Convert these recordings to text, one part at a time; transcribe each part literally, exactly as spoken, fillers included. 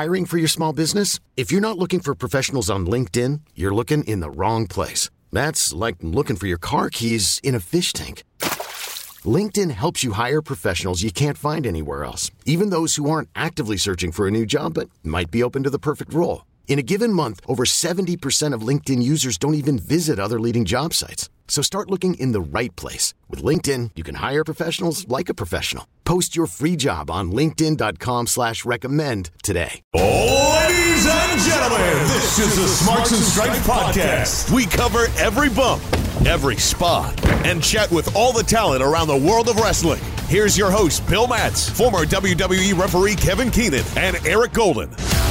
Hiring for your small business? If you're not looking for professionals on LinkedIn, you're looking in the wrong place. That's like looking for your car keys in a fish tank. LinkedIn helps you hire professionals you can't find anywhere else, even those who aren't actively searching for a new job but might be open to the perfect role. In a given month, over seventy percent of LinkedIn users don't even visit other leading job sites. So start looking in the right place. With LinkedIn, you can hire professionals like a professional. Post your free job on linkedin.com slash recommend today. Ladies and gentlemen, this is the Smarks and Stripes podcast. We cover every bump, every spot, and chat with all the talent around the world of wrestling. Here's your host, Bill Matz, former W W E referee Kevin Keenan, and Eric Golden.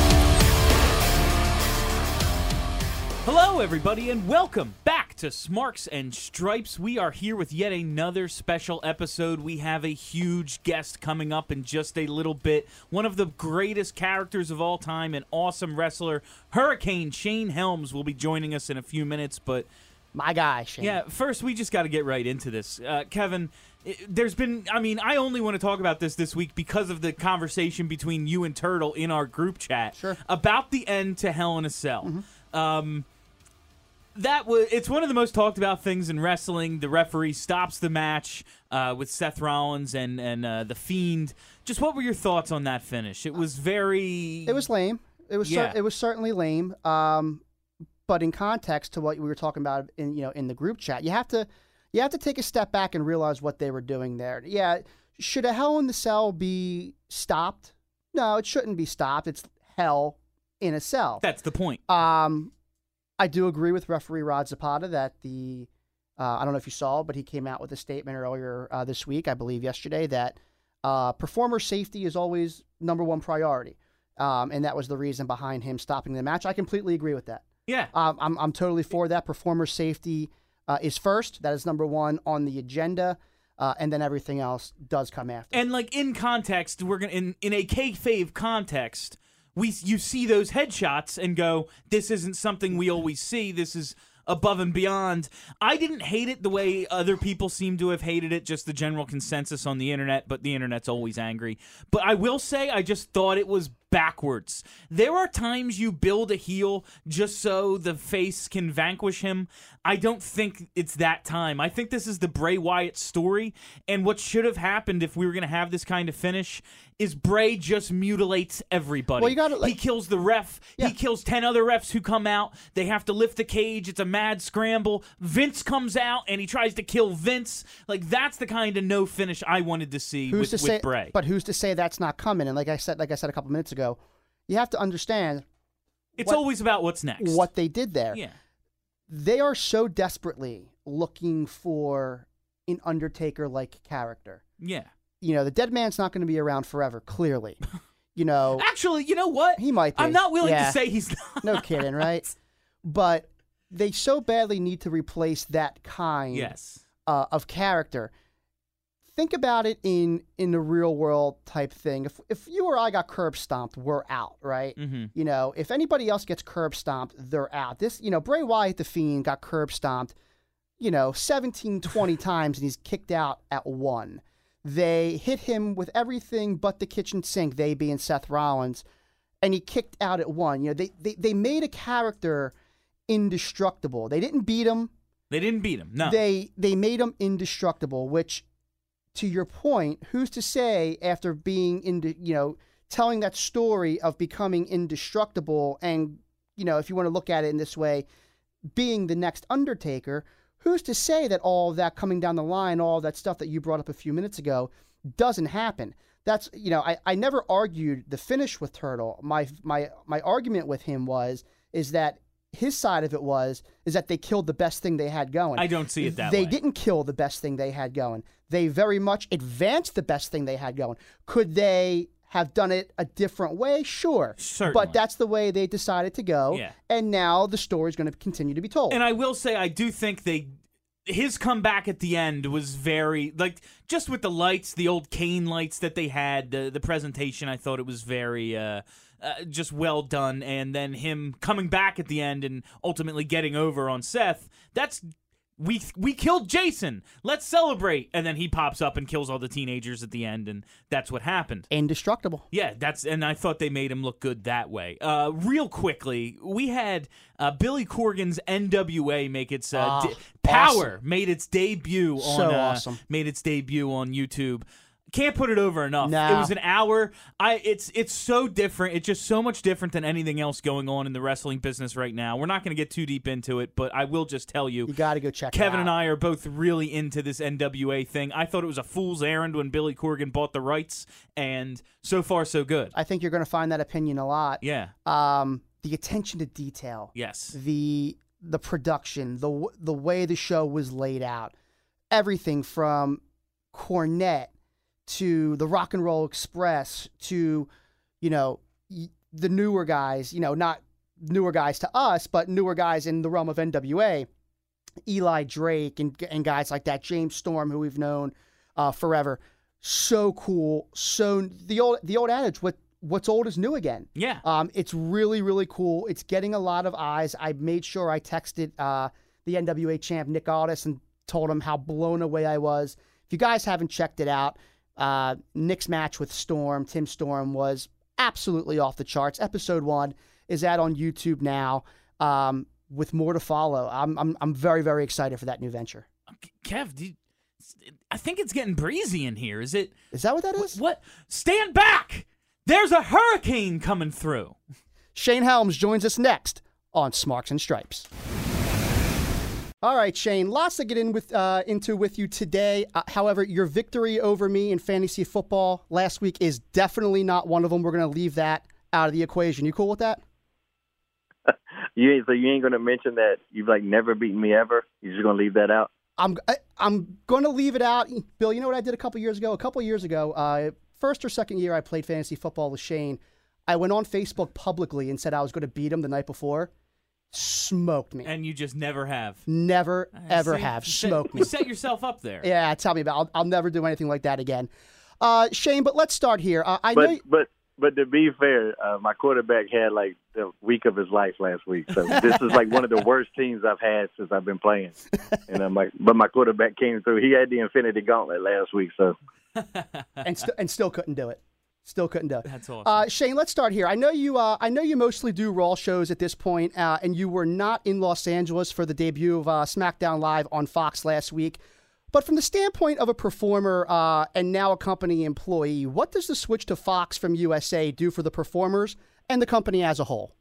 Hello, everybody, and welcome back to Smarks and Stripes. We are here with yet another special episode. We have a huge guest coming up in just a little bit. One of the greatest characters of all time, an awesome wrestler, Hurricane Shane Helms, will be joining us in a few minutes. But my guy, Shane. Yeah, first, we just got to get right into this. Uh, Kevin, there's been, I mean, I only want to talk about this this week because of the conversation between you and Turtle in our group chat sure. about the end to Hell in a Cell. Mm-hmm. Um... That was it's one of the most talked about things in wrestling. The referee stops the match uh, with Seth Rollins and and uh, the Fiend. Just what were your thoughts on that finish? It was very. It was lame. It was yeah. cer- it was certainly lame. Um, but in context to what we were talking about in you know in the group chat, you have to you have to take a step back and realize what they were doing there. Yeah, should a Hell in the Cell be stopped? No, it shouldn't be stopped. It's Hell in a Cell. That's the point. Um. I do agree with referee Rod Zapata that the, uh, I don't know if you saw, but he came out with a statement earlier uh, this week, I believe yesterday, that uh, performer safety is always number one priority. Um, and that was the reason behind him stopping the match. I completely agree with that. Yeah. Um, I'm, I'm totally for that. Performer safety uh, is first. That is number one on the agenda. Uh, and then everything else does come after. And like in context, we're gonna in, in a kayfabe context, We you see those headshots and go, this isn't something we always see. This is above and beyond. I didn't hate it the way other people seem to have hated it, just the general consensus on the internet, but the internet's always angry. But I will say I just thought it was backwards. There are times you build a heel just so the face can vanquish him. I don't think it's that time. I think this is the Bray Wyatt story, and what should have happened if we were going to have this kind of finish is Bray just mutilates everybody. Well, you gotta, like, he kills the ref. yeah. He kills ten other refs who come out. They have to lift the cage. It's a mad scramble. Vince comes out, and he tries to kill Vince. Like, that's the kind of no finish I wanted to see who's with, to with say, Bray. But who's to say that's not coming? And like I said, like I said a couple minutes ago, you have to understand. It's what, always about what's next. What they did there. Yeah. They are so desperately looking for an Undertaker-like character. Yeah. You know, the dead man's not going to be around forever, clearly. You know. Actually, you know what? He might be. I'm not willing yeah. to say he's not. No kidding, right? But they so badly need to replace that kind yes. uh, of character. Think about it in in the real world type thing. If if you or I got curb stomped, we're out, right? Mm-hmm. You know, if anybody else gets curb stomped, they're out. This, you know, Bray Wyatt, the Fiend, got curb stomped, you know, seventeen, twenty times, and he's kicked out at one. They hit him with everything but the kitchen sink, they being Seth Rollins, and he kicked out at one. You know, they they, they made a character indestructible. They didn't beat him. They didn't beat him, no. They They made him indestructible, which, to your point, who's to say after being into, you know, telling that story of becoming indestructible and, you know, if you want to look at it in this way, being the next Undertaker, who's to say that all of that coming down the line, all of that stuff that you brought up a few minutes ago, doesn't happen? That's, you know, I, I never argued the finish with Turtle. My my my argument with him was, is that his side of it was, is that they killed the best thing they had going. I don't see it that they way. They didn't kill the best thing they had going. They very much advanced the best thing they had going. Could they have done it a different way? Sure. Certainly. But that's the way they decided to go. Yeah. And now the story's going to continue to be told. And I will say, I do think they... His comeback at the end was very, like, just with the lights, the old Kane lights that they had, the, the presentation, I thought it was very, uh, uh, just well done. And then him coming back at the end and ultimately getting over on Seth, that's we we killed Jason. Let's celebrate. And then he pops up and kills all the teenagers at the end, and that's what happened. Indestructible. Yeah, that's and I thought they made him look good that way. Uh, real quickly, we had uh, Billy Corgan's N W A make its uh, Oh, de- Power awesome. made its debut on So uh, awesome. made its debut on YouTube. Can't put it over enough. No. It was an hour. I it's it's so different. It's just so much different than anything else going on in the wrestling business right now. We're not going to get too deep into it, but I will just tell you, You got to go check it Kevin out. and I are both really into this N W A thing. I thought it was a fool's errand when Billy Corgan bought the rights, and so far so good. I think you're going to find that opinion a lot. Yeah. Um, the attention to detail. Yes. The the production, the w- the way the show was laid out, everything from Cornette to the Rock and Roll Express to, you know, y- the newer guys, you know, not newer guys to us, but newer guys in the realm of N W A, Eli Drake and and guys like that, James Storm, who we've known uh, forever. So cool. So the old the old adage, what what's old is new again. Yeah. Um, it's really, really cool. It's getting a lot of eyes. I made sure I texted uh, the N W A champ, Nick Aldis, and told him how blown away I was. If you guys haven't checked it out, uh, Nick's match with Storm, Tim Storm, was absolutely off the charts. Episode one is out on YouTube now, um, with more to follow. I'm, I'm, I'm very, very excited for that new venture. Kev, do you, I think it's getting breezy in here. Is it? Is that what that is? What? Stand back! There's a hurricane coming through. Shane Helms joins us next on Smarks and Stripes. All right, Shane, lots to get in with uh, into with you today. Uh, however, your victory over me in fantasy football last week is definitely not one of them. We're going to leave that out of the equation. You cool with that? You ain't, so you ain't going to mention that you've like never beaten me ever? You're just going to leave that out? I'm I, I'm going to leave it out. Bill, you know what I did a couple years ago? A couple years ago, uh, first or second year I played fantasy football with Shane, I went on Facebook publicly and said I was going to beat him the night before. Smoked me. And you just never have. Never, ever See? have. You set- Smoked me. You set yourself up there. Yeah, tell me about it. I'll, I'll never do anything like that again. Uh, Shane, but let's start here. Uh, I But know. but but to be fair, uh, my quarterback had like the week of his life last week. So this is like one of the worst teams I've had since I've been playing. And I'm like, but my quarterback came through. He had the Infinity Gauntlet last week. So and, st- and still couldn't do it. Still couldn't do it. That's awesome. Uh, Shane, let's start here. I know you. Uh, I know you mostly do Raw shows at this point, uh, and you were not in Los Angeles for the debut of uh, SmackDown Live on Fox last week. But from the standpoint of a performer uh, and now a company employee, what does the switch to Fox from U S A do for the performers and the company as a whole?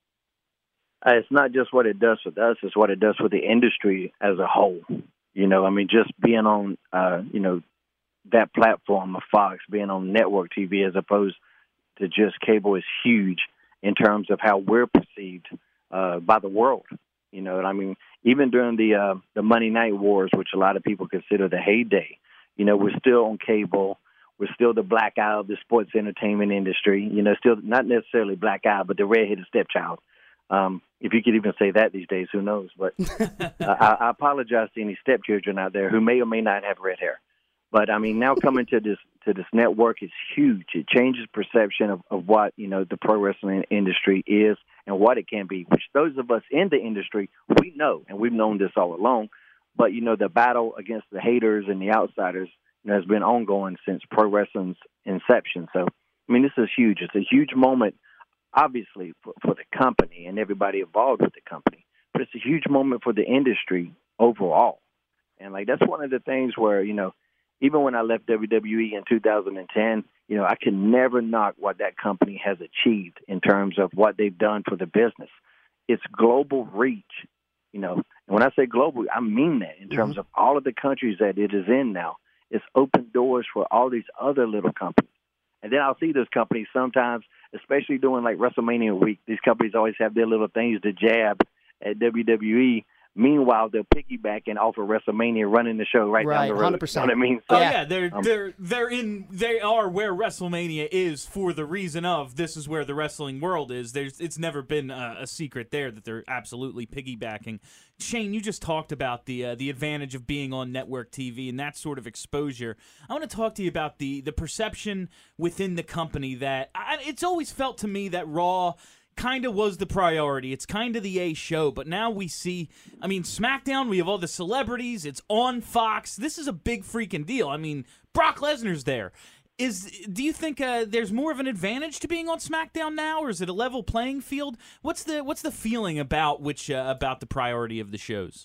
uh, it's not just what it does with us; it's what it does with the industry as a whole. You know, I mean, just being on, uh, you know, that platform of Fox, being on network T V as opposed to just cable is huge in terms of how we're perceived uh, by the world. You know, and I mean, even during the uh, the Monday Night Wars, which a lot of people consider the heyday, you know, we're still on cable. We're still the black eye of the sports entertainment industry. You know, still not necessarily black eye, but the redheaded stepchild. Um, if you could even say that these days, who knows? But uh, I, I apologize to any stepchildren out there who may or may not have red hair. But I mean, now coming to this to this network is huge. It changes perception of, of what, you know, the pro wrestling industry is and what it can be, which those of us in the industry, we know, and we've known this all along. But, you know, the battle against the haters and the outsiders, you know, has been ongoing since pro wrestling's inception. So, I mean, this is huge. It's a huge moment, obviously, for, for the company and everybody involved with the company. But it's a huge moment for the industry overall. And, like, that's one of the things where, you know, even when I left W W E in two thousand ten, you know, I can never knock what that company has achieved in terms of what they've done for the business. It's global reach, you know. And when I say global, I mean that in terms mm-hmm. of all of the countries that it is in now. It's opened doors for all these other little companies. And then I'll see those companies sometimes, especially during like WrestleMania week. These companies always have their little things to jab at W W E. Meanwhile, they're piggybacking off of WrestleMania, running the show right, right down the road. one hundred percent. You know what I mean? Oh So, yeah, they're um, they're they're in they are where WrestleMania is for the reason of this is where the wrestling world is. There's it's never been a, a secret there that they're absolutely piggybacking. Shane, you just talked about the uh, the advantage of being on network T V and that sort of exposure. I want to talk to you about the the perception within the company that I, it's always felt to me that Raw kind of was the priority. It's kind of the A show, but now we see, I mean, SmackDown, we have all the celebrities. It's on Fox. This is a big freaking deal. I mean, Brock Lesnar's there. Is do you think uh, there's more of an advantage to being on SmackDown now, or is it a level playing field? What's the what's the feeling about which uh, about the priority of the shows?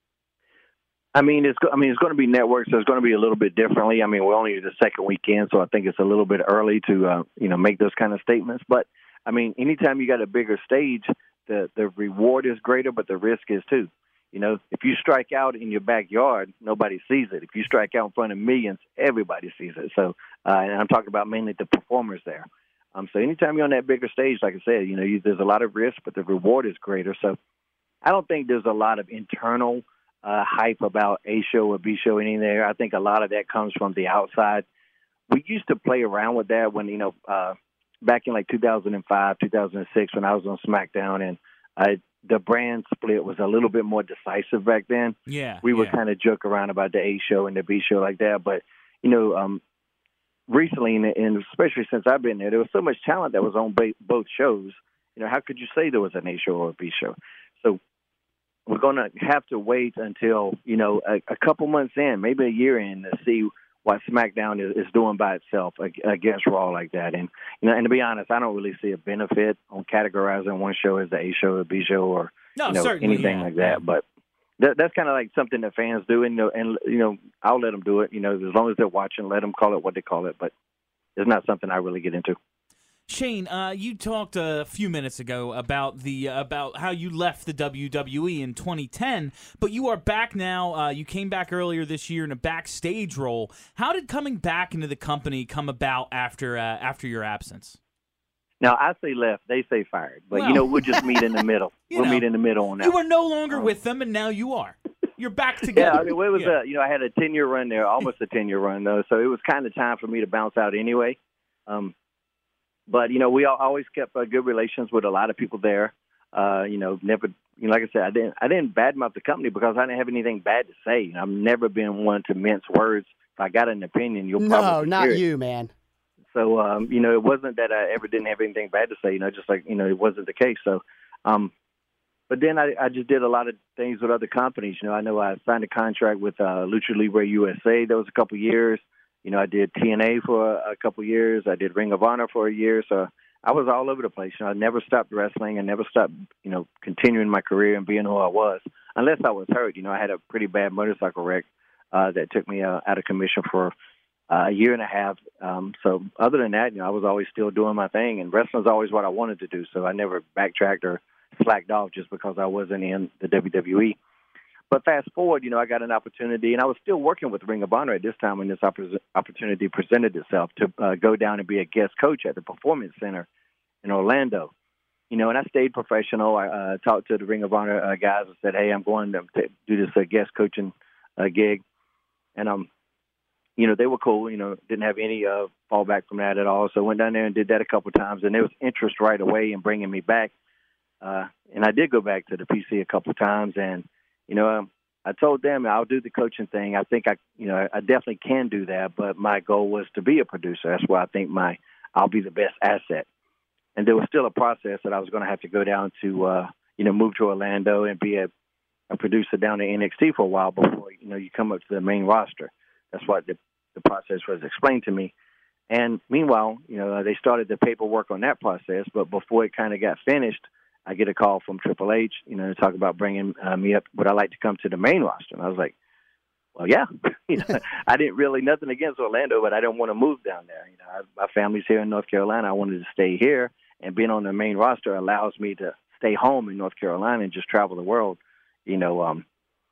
I mean, it's I mean it's going to be networks, so it's going to be a little bit differently. I mean, we're only the second weekend, so I think it's a little bit early to uh, you know make those kind of statements. But I mean, anytime you got a bigger stage, the the reward is greater, but the risk is too. You know, if you strike out in your backyard, nobody sees it. If you strike out in front of millions, everybody sees it. So, uh, and I'm talking about mainly the performers there. Um, so anytime you're on that bigger stage, like I said, you know, you, there's a lot of risk, but the reward is greater. So I don't think there's a lot of internal uh, hype about A show or B show anything there. I think a lot of that comes from the outside. We used to play around with that when, you know, uh, back in like two thousand five, two thousand six when I was on SmackDown, and I the brand split was a little bit more decisive back then. Yeah, we would yeah. kind of joke around about the A show and the B show like that. But, you know, um, recently, and especially since I've been there, there was so much talent that was on ba- both shows. You know, how could you say there was an A show or a B show? So we're going to have to wait until, you know, a, a couple months in, maybe a year in, to see what SmackDown is, is doing by itself against Raw like that. And, you know, and to be honest, I don't really see a benefit on categorizing one show as the A show or B show or no, you know, anything yeah. like that. But that, that's kind of like something that fans do. And, you know, and, you know, I'll let them do it. You know, as long as they're watching, let them call it what they call it. But it's not something I really get into. Shane, uh, you talked a few minutes ago about the uh, about how you left the W W E in twenty ten, but you are back now. Uh, you came back earlier this year in a backstage role. How did coming back into the company come about after uh, after your absence? Now, I say left, they say fired, but well, you know we'll just meet in the middle. We'll know, meet in the middle on that. You were no longer um, with them, and now you are. You're back together. Yeah, I mean, it was yeah. a, you know I had a ten year run there, almost a ten year run though, so it was kind of time for me to bounce out anyway. Um, But, you know, we all, always kept uh, good relations with a lot of people there. Uh, you know, never, you know, like I said, I didn't I didn't badmouth the company because I didn't have anything bad to say. You know, I've never been one to mince words. If I got an opinion, you'll no, probably not hear it. you, man. So, um, you know, it wasn't that I ever didn't have anything bad to say, you know, just like, you know, it wasn't the case. So, um, but then I, I just did a lot of things with other companies. You know, I know I signed a contract with uh, Lucha Libre U S A. That was a couple of years. You know, I did T N A for a, a couple of years. I did Ring of Honor for a year. So I was all over the place. You know, I never stopped wrestling. I never stopped, you know, continuing my career and being who I was, unless I was hurt. You know, I had a pretty bad motorcycle wreck uh, that took me uh, out of commission for uh, a year and a half. Um, so other than that, you know, I was always still doing my thing, and wrestling was always what I wanted to do. So I never backtracked or slacked off just because I wasn't in the W W E. But fast forward, you know, I got an opportunity, and I was still working with Ring of Honor at this time when this opportunity presented itself to uh, go down and be a guest coach at the Performance Center in Orlando. You know, and I stayed professional. I uh, talked to the Ring of Honor uh, guys and said, hey, I'm going to do this uh, guest coaching uh, gig. And, um, you know, they were cool, you know, didn't have any uh, fallback from that at all. So I went down there and did that a couple of times, and there was interest right away in bringing me back. Uh, and I did go back to the P C a couple of times, and you know, um, I told them I'll do the coaching thing. I think I, you know, I definitely can do that. But my goal was to be a producer. That's where I think my I'll be the best asset. And there was still a process that I was going to have to go down to, uh, you know, move to Orlando and be a, a producer down at N X T for a while before, you know, you come up to the main roster. That's what the, the process was explained to me. And meanwhile, you know, they started the paperwork on that process. But before it kind of got finished, I get a call from Triple H, you know, to talk about bringing uh, me up. Would I like to come to the main roster? And I was like, well, yeah. you know, I didn't really, nothing against Orlando, but I didn't want to move down there. You know, I, my family's here in North Carolina. I wanted to stay here, and being on the main roster allows me to stay home in North Carolina and just travel the world, you know. Um,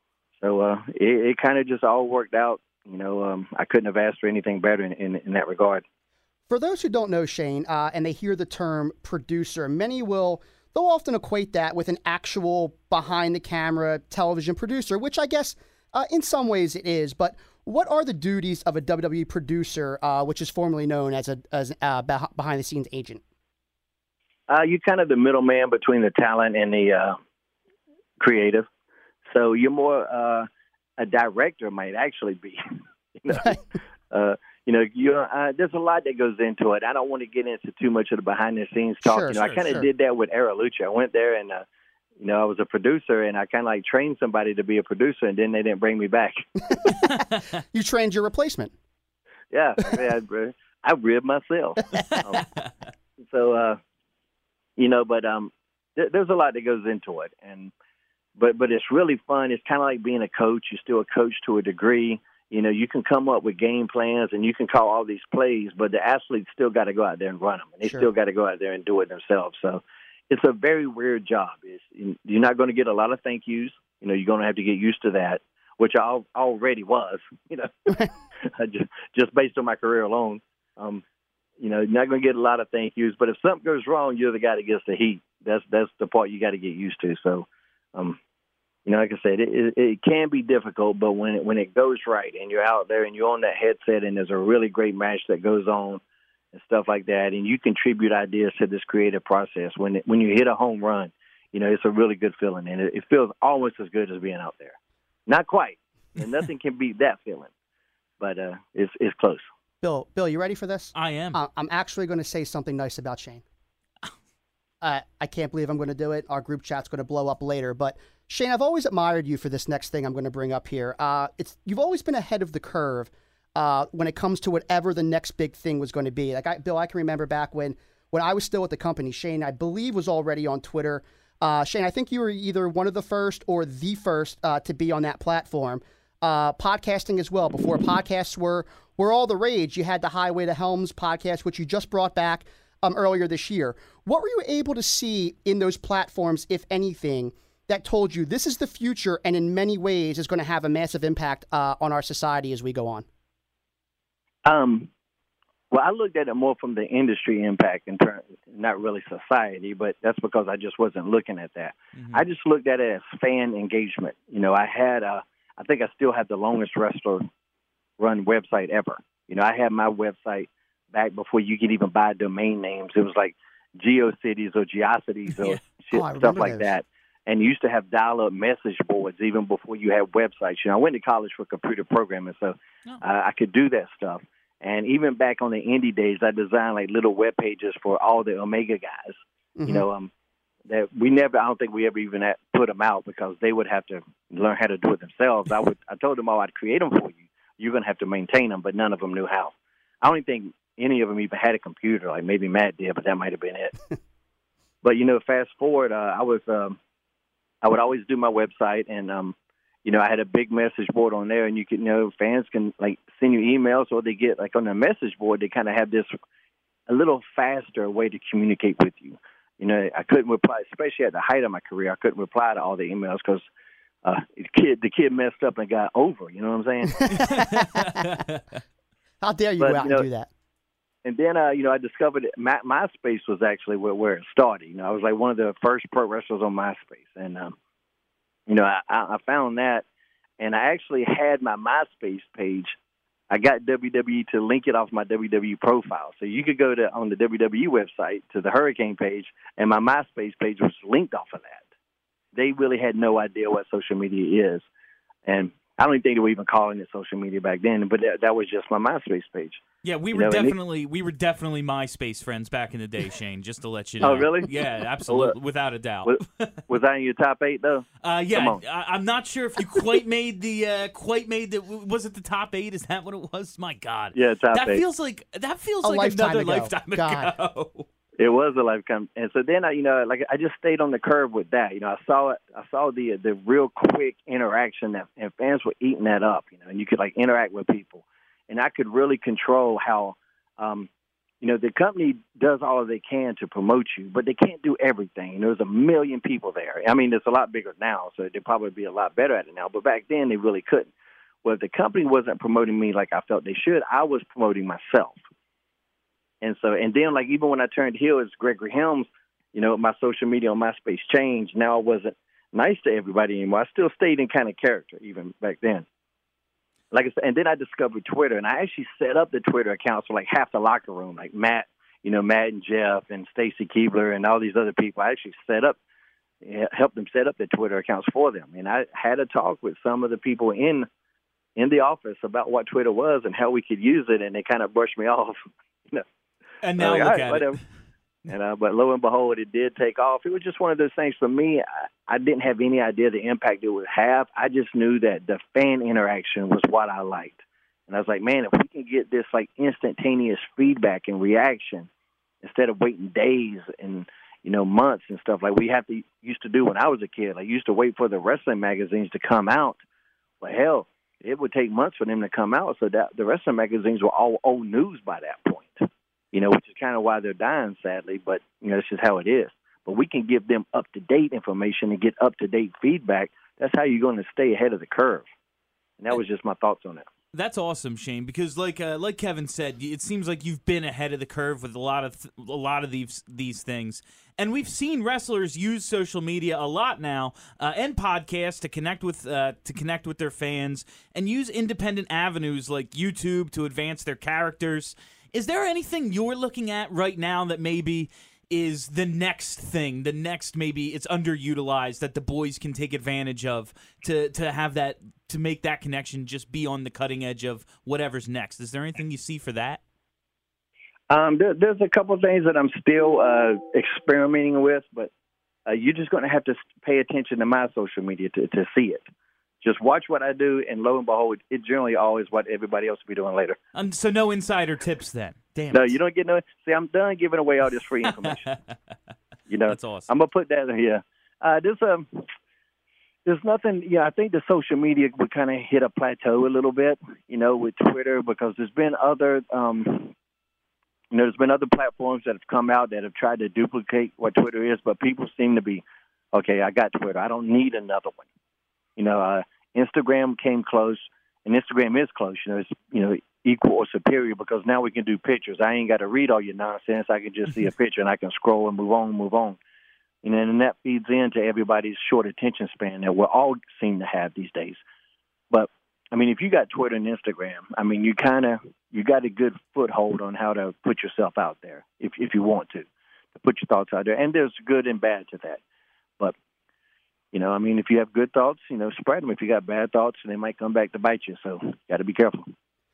so uh, it, it kind of just all worked out. You know, um, I couldn't have asked for anything better in, in, in that regard. For those who don't know Shane, uh, and they hear the term producer, many will they'll often equate that with an actual behind-the-camera television producer, which I guess uh, in some ways it is. But what are the duties of a W W E producer, uh, which is formerly known as a as a behind-the-scenes agent? Uh, you're kind of the middleman between the talent and the uh, creative. So you're more uh, a director might actually be. you know? uh, you know, you uh, there's a lot that goes into it. I don't want to get into too much of the behind the scenes talk. Sure, you know, sure, I kind of sure. did that with Era Lucha. I went there and, uh, you know, I was a producer, and I kind of like trained somebody to be a producer, and then they didn't bring me back. You trained your replacement. Yeah, I, I ribbed myself. Um, so, uh, you know, but um, th- there's a lot that goes into it, and but but it's really fun. It's kind of like being a coach. You're still a coach to a degree. You know, you can come up with game plans and you can call all these plays, but the athletes still got to go out there and run them, and they Sure. still got to go out there and do it themselves. So it's a very weird job. It's, you're not going to get a lot of thank yous. You know, you're going to have to get used to that, which I al- already was, you know, just, just based on my career alone. Um, you know, you're not going to get a lot of thank yous, but if something goes wrong, you're the guy that gets the heat. That's that's the part you got to get used to. So, um, you know, like I said, it, it, it can be difficult, but when it, when it goes right and you're out there and you're on that headset and there's a really great match that goes on and stuff like that, and you contribute ideas to this creative process, when it, when you hit a home run, you know, it's a really good feeling, and it, it feels almost as good as being out there. Not quite, and nothing can beat that feeling, but uh, it's it's close. Bill, Bill, you ready for this? I am. Uh, I'm actually going to say something nice about Shane. Uh, I can't believe I'm going to do it. Our group chat's going to blow up later. But Shane, I've always admired you for this next thing I'm going to bring up here. Uh, it's you've always been ahead of the curve uh, when it comes to whatever the next big thing was going to be. Like I, Bill, I can remember back when when I was still at the company. Shane, I believe, was already on Twitter. Uh, Shane, I think you were either one of the first or the first uh, to be on that platform. Uh, podcasting as well. Before podcasts were were all the rage, you had the Highway to Helms podcast, which you just brought back um, earlier this year. What were you able to see in those platforms, if anything, that told you this is the future and in many ways is going to have a massive impact uh, on our society as we go on? Um, well, I looked at it more from the industry impact in terms, not really society, but that's because I just wasn't looking at that. Mm-hmm. I just looked at it as fan engagement. You know, I had a, I think I still have the longest wrestler run website ever. You know, I had my website back before you could even buy domain names. It was like GeoCities or Geocities or Yeah. shit, Oh, stuff like those. that. And you used to have dial-up message boards even before you had websites. You know, I went to college for computer programming, so Oh. uh, I could do that stuff. And even back on the indie days, I designed like little web pages for all the Omega guys. Mm-hmm. You know, um, that we never, I don't think we ever even had put them out because they would have to learn how to do it themselves. I would, I told them, oh, I'd create them for you. You're going to have to maintain them, but none of them knew how. I don't even think any of them even had a computer. Like maybe Matt did, but that might have been it. But, you know, fast forward, uh, I was, um, I would always do my website, and, um, you know, I had a big message board on there, and you can, you know, fans can, like, send you emails, or they get, like, on the message board, they kind of have this a little faster way to communicate with you. You know, I couldn't reply, especially at the height of my career, I couldn't reply to all the emails because uh, the kid, the kid messed up and got over, you know what I'm saying? How dare you But, go out you know, and do that? And then, uh, you know, I discovered that My, MySpace was actually where, where it started. You know, I was like one of the first pro wrestlers on MySpace. And, um, you know, I, I found that, and I actually had my MySpace page. I got W W E to link it off my W W E profile. So you could go to on the W W E website to the Hurricane page, and my MySpace page was linked off of that. They really had no idea what social media is. And I don't even think they were even calling it social media back then, but that, that was just my MySpace page. Yeah, we You were know, and it- definitely we were definitely MySpace friends back in the day, Shane. Just to let you know. Oh, really? Yeah, absolutely, without a doubt. Was, was I in your top eight, though? Uh, Come yeah, on. I, I'm not sure if you quite made the uh, quite made the. Was it the top eight? Is that what it was? My God. Yeah, top that eight. feels like that feels A like lifetime another ago. lifetime God. ago. It was a lifetime, and so then I, you know, like I just stayed on the curve with that. You know, I saw it. I saw the the real quick interaction that, and fans were eating that up. You know, and you could like interact with people, and I could really control how, um, you know, the company does all they can to promote you, but they can't do everything. You know, there's a million people there. I mean, it's a lot bigger now, so they'd probably be a lot better at it now. But back then, they really couldn't. Well, if the company wasn't promoting me like I felt they should, I was promoting myself. And so, and then, like, even when I turned heel as Gregory Helms, you know, my social media on MySpace changed. Now I wasn't nice to everybody anymore. I still stayed in kind of character even back then. Like I said, and then I discovered Twitter, and I actually set up the Twitter accounts for, like, half the locker room, like Matt, you know, Matt and Jeff and Stacy Keebler and all these other people. I actually set up, helped them set up the Twitter accounts for them. And I had a talk with some of the people in in the office about what Twitter was and how we could use it, and they kind of brushed me off. You know, And now like, look right, at whatever. it. And uh, but lo and behold, it did take off. It was just one of those things for me. I, I didn't have any idea the impact it would have. I just knew that the fan interaction was what I liked, and I was like, man, if we can get this like instantaneous feedback and reaction instead of waiting days and you know months and stuff like we have to used to do when I was a kid. I used to wait for the wrestling magazines to come out. Well, hell, it would take months for them to come out, so that the wrestling magazines were all old news by that point. You know, which is kind of why they're dying, sadly, but, you know, it's just how it is. But we can give them up-to-date information and get up-to-date feedback. That's how you're going to stay ahead of the curve. And that was just my thoughts on it. That's awesome, Shane, because like uh, like Kevin said, it seems like you've been ahead of the curve with a lot of th- a lot of these these things, and we've seen wrestlers use social media a lot now uh, and podcasts to connect with uh, to connect with their fans and use independent avenues like YouTube to advance their characters. Is there anything you're looking at right now that maybe is the next thing, the next maybe it's underutilized that the boys can take advantage of to to have that, to make that connection just be on the cutting edge of whatever's next? Is there anything you see for that? Um, there, there's a couple of things that I'm still uh, experimenting with, but uh, you're just going to have to pay attention to my social media to, to see it. Just watch what I do, and lo and behold, it generally always what everybody else will be doing later. Um, so no insider tips then. Damn. No, it. you don't get no. See, I'm done giving away all this free information. You know, That's awesome. I'm gonna put that here. Uh, there's um, there's nothing. Yeah, I think the social media would kind of hit a plateau a little bit. You know, with Twitter, because there's been other, um, you know, there's been other platforms that have come out that have tried to duplicate what Twitter is, but people seem to be, okay, I got Twitter. I don't need another one. You know, uh, Instagram came close, and Instagram is close. You know, it's, you know, equal or superior because now we can do pictures. I ain't got to read all your nonsense. I can just see a picture, and I can scroll and move on, move on. You know, and that feeds into everybody's short attention span that we all seem to have these days. But, I mean, if you got Twitter and Instagram, I mean, you kind of, you got a good foothold on how to put yourself out there if if you want to, to put your thoughts out there. And there's good and bad to that. But, you know, I mean, if you have good thoughts, you know, spread them. If you got bad thoughts, they might come back to bite you. So you got to be careful.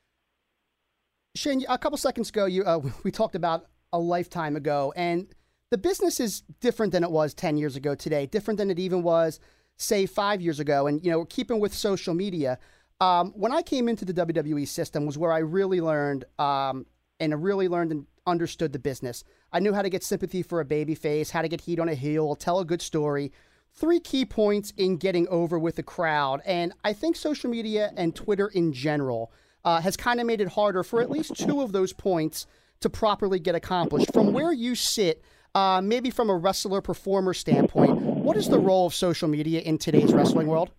Shane, a couple seconds ago, you uh, we talked about a lifetime ago, and the business is different than it was ten years ago today, different than it even was, say, five years ago. And, you know, keeping with social media, um, when I came into the W W E system was where I really learned um, and I really learned and understood the business. I knew how to get sympathy for a babyface, how to get heat on a heel, tell a good story. Three key points in getting over with the crowd. And I think social media and Twitter in general uh, has kind of made it harder for at least two of those points to properly get accomplished. From where you sit, uh, maybe from a wrestler performer standpoint, what is the role of social media in today's wrestling world?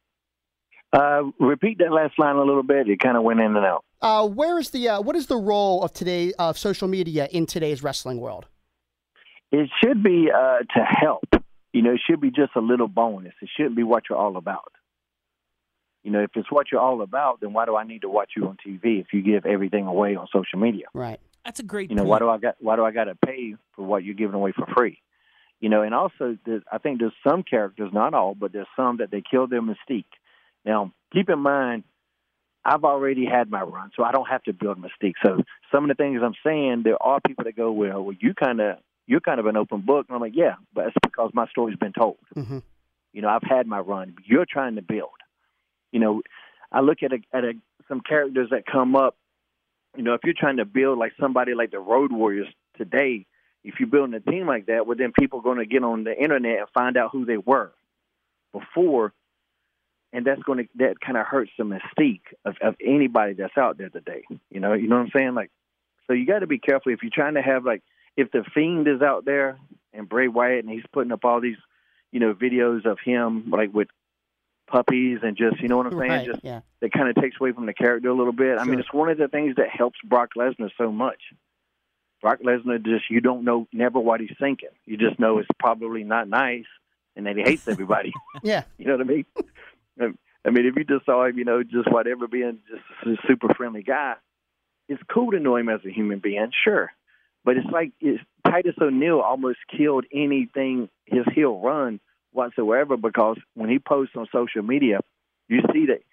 Uh, repeat that last line a little bit. It kind of went in and out. Uh, where is the uh, what is the role of today of social media in today's wrestling world? It should be uh, to help. You know, it should be just a little bonus. It shouldn't be what you're all about. You know, if it's what you're all about, then why do I need to watch you on T V if you give everything away on social media? Right. That's a great You know, point. why do I got why do I got to pay for what you're giving away for free? You know, and also there's, I think there's some characters, not all, but there's some that they kill their mystique. Now, keep in mind, I've already had my run, so I don't have to build mystique. So some of the things I'm saying, there are people that go, well, well you kind of you're kind of an open book. And I'm like, yeah, but it's because my story's been told. Mm-hmm. You know, I've had my run. You're trying to build. You know, I look at a, at a, some characters that come up. You know, if you're trying to build like somebody like the Road Warriors today, if you're building a team like that, well, then people are going to get on the internet and find out who they were before, and that's going to that kind of hurts the mystique of, of anybody that's out there today. You know, you know what I'm saying? Like, so you got to be careful if you're trying to have like. If the Fiend is out there and Bray Wyatt and he's putting up all these, you know, videos of him like with puppies and just, you know what I'm saying? Right, just yeah. that kind of takes away from the character a little bit. I Sure. mean, it's one of the things that helps Brock Lesnar so much. Brock Lesnar just, you don't know never what he's thinking. You just know it's probably not nice and that he hates everybody. Yeah. You know what I mean? I mean, if you just saw him, you know, just whatever being just a super friendly guy, it's cool to know him as a human being, sure. But it's like it's, Titus O'Neil almost killed anything, his heel run whatsoever, because when he posts on social media, you see that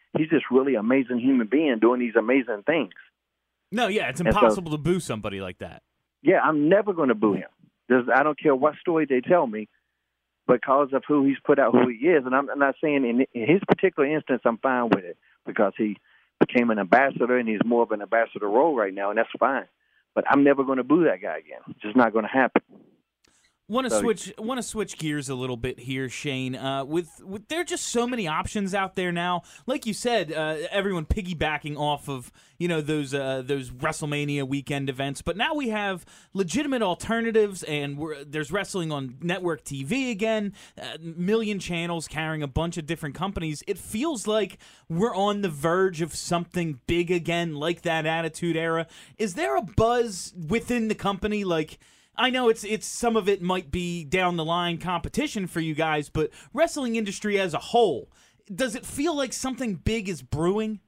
he's just really amazing human being doing these amazing things. No, yeah, it's so- impossible to boo somebody like that. Yeah, I'm never going to boo him. There's, I don't care what story they tell me, because of who he's put out, who he is. And I'm, I'm not saying in, in his particular instance I'm fine with it, because he became an ambassador and he's more of an ambassador role right now, and that's fine. But I'm never going to boo that guy again. It's just not going to happen. Want to So- switch? Want to switch gears a little bit here, Shane? Uh, with, with there are just so many options out there now. Like you said, uh, everyone piggybacking off of you know those uh, those WrestleMania weekend events. But now we have legitimate alternatives, and we're, there's wrestling on network T V again. A million channels carrying a bunch of different companies. It feels like we're on the verge of something big again, like that Attitude Era. Is there a buzz within the company, like? I know it's it's some of it might be down the line competition for you guys, but wrestling industry as a whole, does it feel like something big is brewing?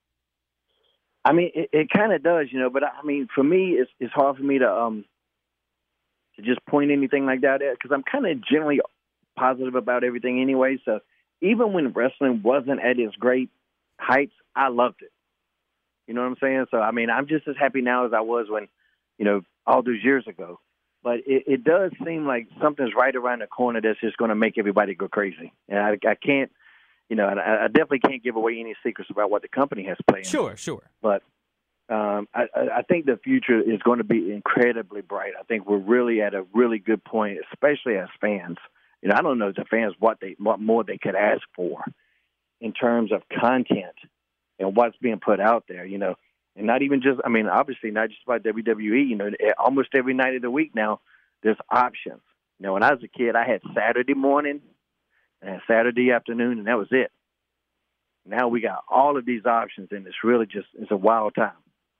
I mean, it, it kind of does, you know. But I mean, for me, it's it's hard for me to um to just point anything like that at, because I'm kind of generally positive about everything anyway. So even when wrestling wasn't at its great heights, I loved it. You know what I'm saying? So I mean, I'm just as happy now as I was when, you know, all those years ago. But it, it does seem like something's right around the corner that's just going to make everybody go crazy. And I, I can't, you know, I, I definitely can't give away any secrets about what the company has planned. Sure, sure. But um, I, I think the future is going to be incredibly bright. I think we're really at a really good point, especially as fans. You know, I don't know as the fans what they what more they could ask for in terms of content and what's being put out there. You know. And not even just, I mean, obviously not just about W W E. You know, almost every night of the week now, there's options. You know, when I was a kid, I had Saturday morning and Saturday afternoon, and that was it. Now we got all of these options, and it's really just, it's a wild time.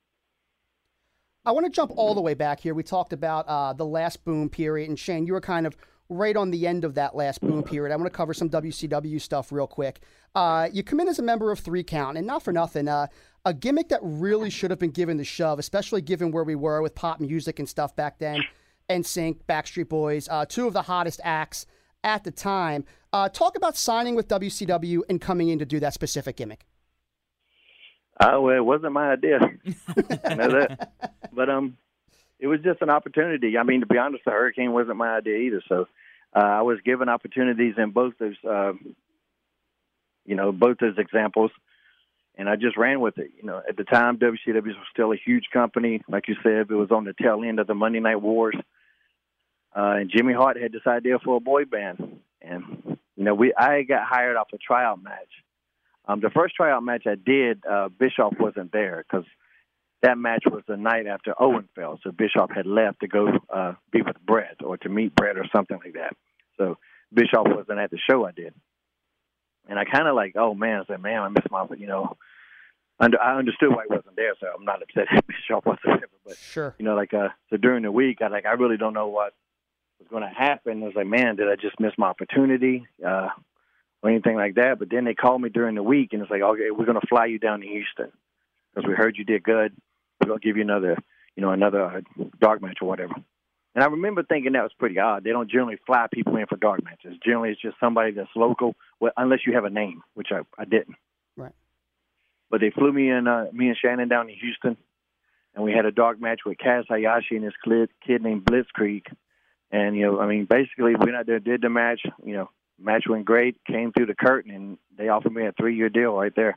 I want to jump all the way back here. We talked about uh, the last boom period, and Shane, you were kind of right on the end of that last boom period. I want to cover some W C W stuff real quick. Uh, you come in as a member of Three Count, and not for nothing, uh, a gimmick that really should have been given the shove, especially given where we were with pop music and stuff back then, N Sync, Backstreet Boys, uh, two of the hottest acts at the time. Uh, talk about signing with W C W and coming in to do that specific gimmick. Uh, well, it wasn't my idea. I know that. But um, it was just an opportunity. I mean, to be honest, the Hurricane wasn't my idea either. So uh, I was given opportunities in both those, uh, you know, both those examples. And I just ran with it. You know, at the time, W C W was still a huge company. Like you said, it was on the tail end of the Monday Night Wars. Uh, and Jimmy Hart had this idea for a boy band. And, you know, we I got hired off a tryout match. Um, the first tryout match I did, uh, Bischoff wasn't there because that match was the night after Owen fell. So Bischoff had left to go uh, be with Brett or to meet Brett or something like that. So Bischoff wasn't at the show I did. And I kind of like, oh, man, I said, man, I missed my, you know, under, I understood why he wasn't there, so I'm not upset that Bischoff wasn't there. But, Sure. you know, like, uh, so during the week, I like, I really don't know what was going to happen. I was like, man, did I just miss my opportunity uh, or anything like that? But then they called me during the week, and it's like, okay, we're going to fly you down to Houston because we heard you did good. We're going to give you another, you know, another uh, dark match or whatever. And I remember thinking that was pretty odd. They don't generally fly people in for dark matches. Generally, it's just somebody that's local, well, unless you have a name, which I, I didn't. Right. But they flew me and uh, me and Shannon down to Houston, and we had a dark match with Kaz Hayashi and this kid, kid named Blitzkrieg. And, you know, I mean, basically, we went out there, did the match. You know, match went great, came through the curtain, and they offered me a three-year deal right there.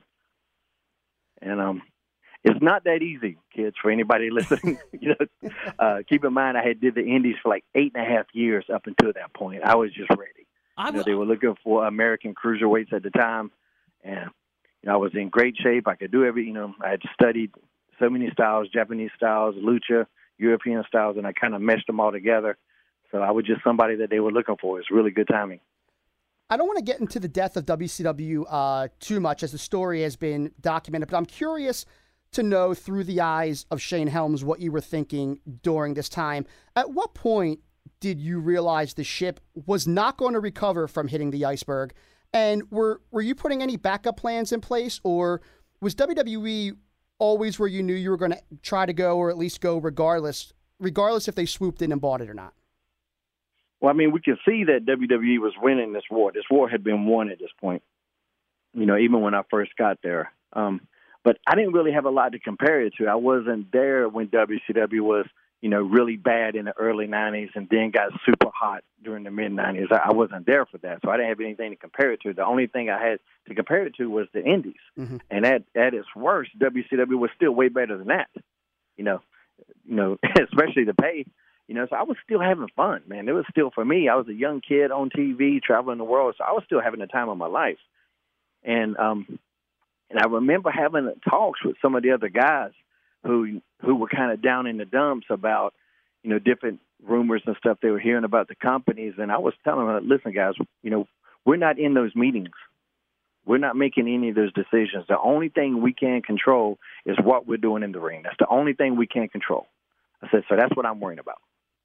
And um, it's not that easy, kids, for anybody listening. you know, uh, keep in mind, I had did the Indies for like eight and a half years up until that point. I was just ready. I You know, they were looking for American cruiserweights at the time, and you know, I was in great shape. I could do every, you know, I had studied so many styles, Japanese styles, lucha, European styles, and I kind of meshed them all together. So I was just somebody that they were looking for. It's really good timing. I don't want to get into the death of W C W uh, too much as the story has been documented, but I'm curious to know through the eyes of Shane Helms what you were thinking during this time. At what point did you realize the ship was not going to recover from hitting the iceberg? And were were you putting any backup plans in place, or was W W E always where you knew you were going to try to go, or at least go regardless, regardless if they swooped in and bought it or not? Well, I mean, we could see that W W E was winning this war. This war had been won at this point. you know, even when I first got there. Um, but I didn't really have a lot to compare it to. I wasn't there when W C W was, you know, really bad in the early nineties and then got super hot during the mid-nineties. I, I wasn't there for that, so I didn't have anything to compare it to. The only thing I had to compare it to was the Indies. Mm-hmm. And at, at its worst, W C W was still way better than that, you know, you know, especially the pay. You know, so I was still having fun, man. It was still, for me, I was a young kid on T V, traveling the world, so I was still having the time of my life. And um, and I remember having talks with some of the other guys who who were kind of down in the dumps about, you know, different rumors and stuff they were hearing about the companies. And I was telling them, listen, guys, you know, we're not in those meetings. We're not making any of those decisions. The only thing we can control is what we're doing in the ring. That's the only thing we can control. I said, so that's what I'm worrying about.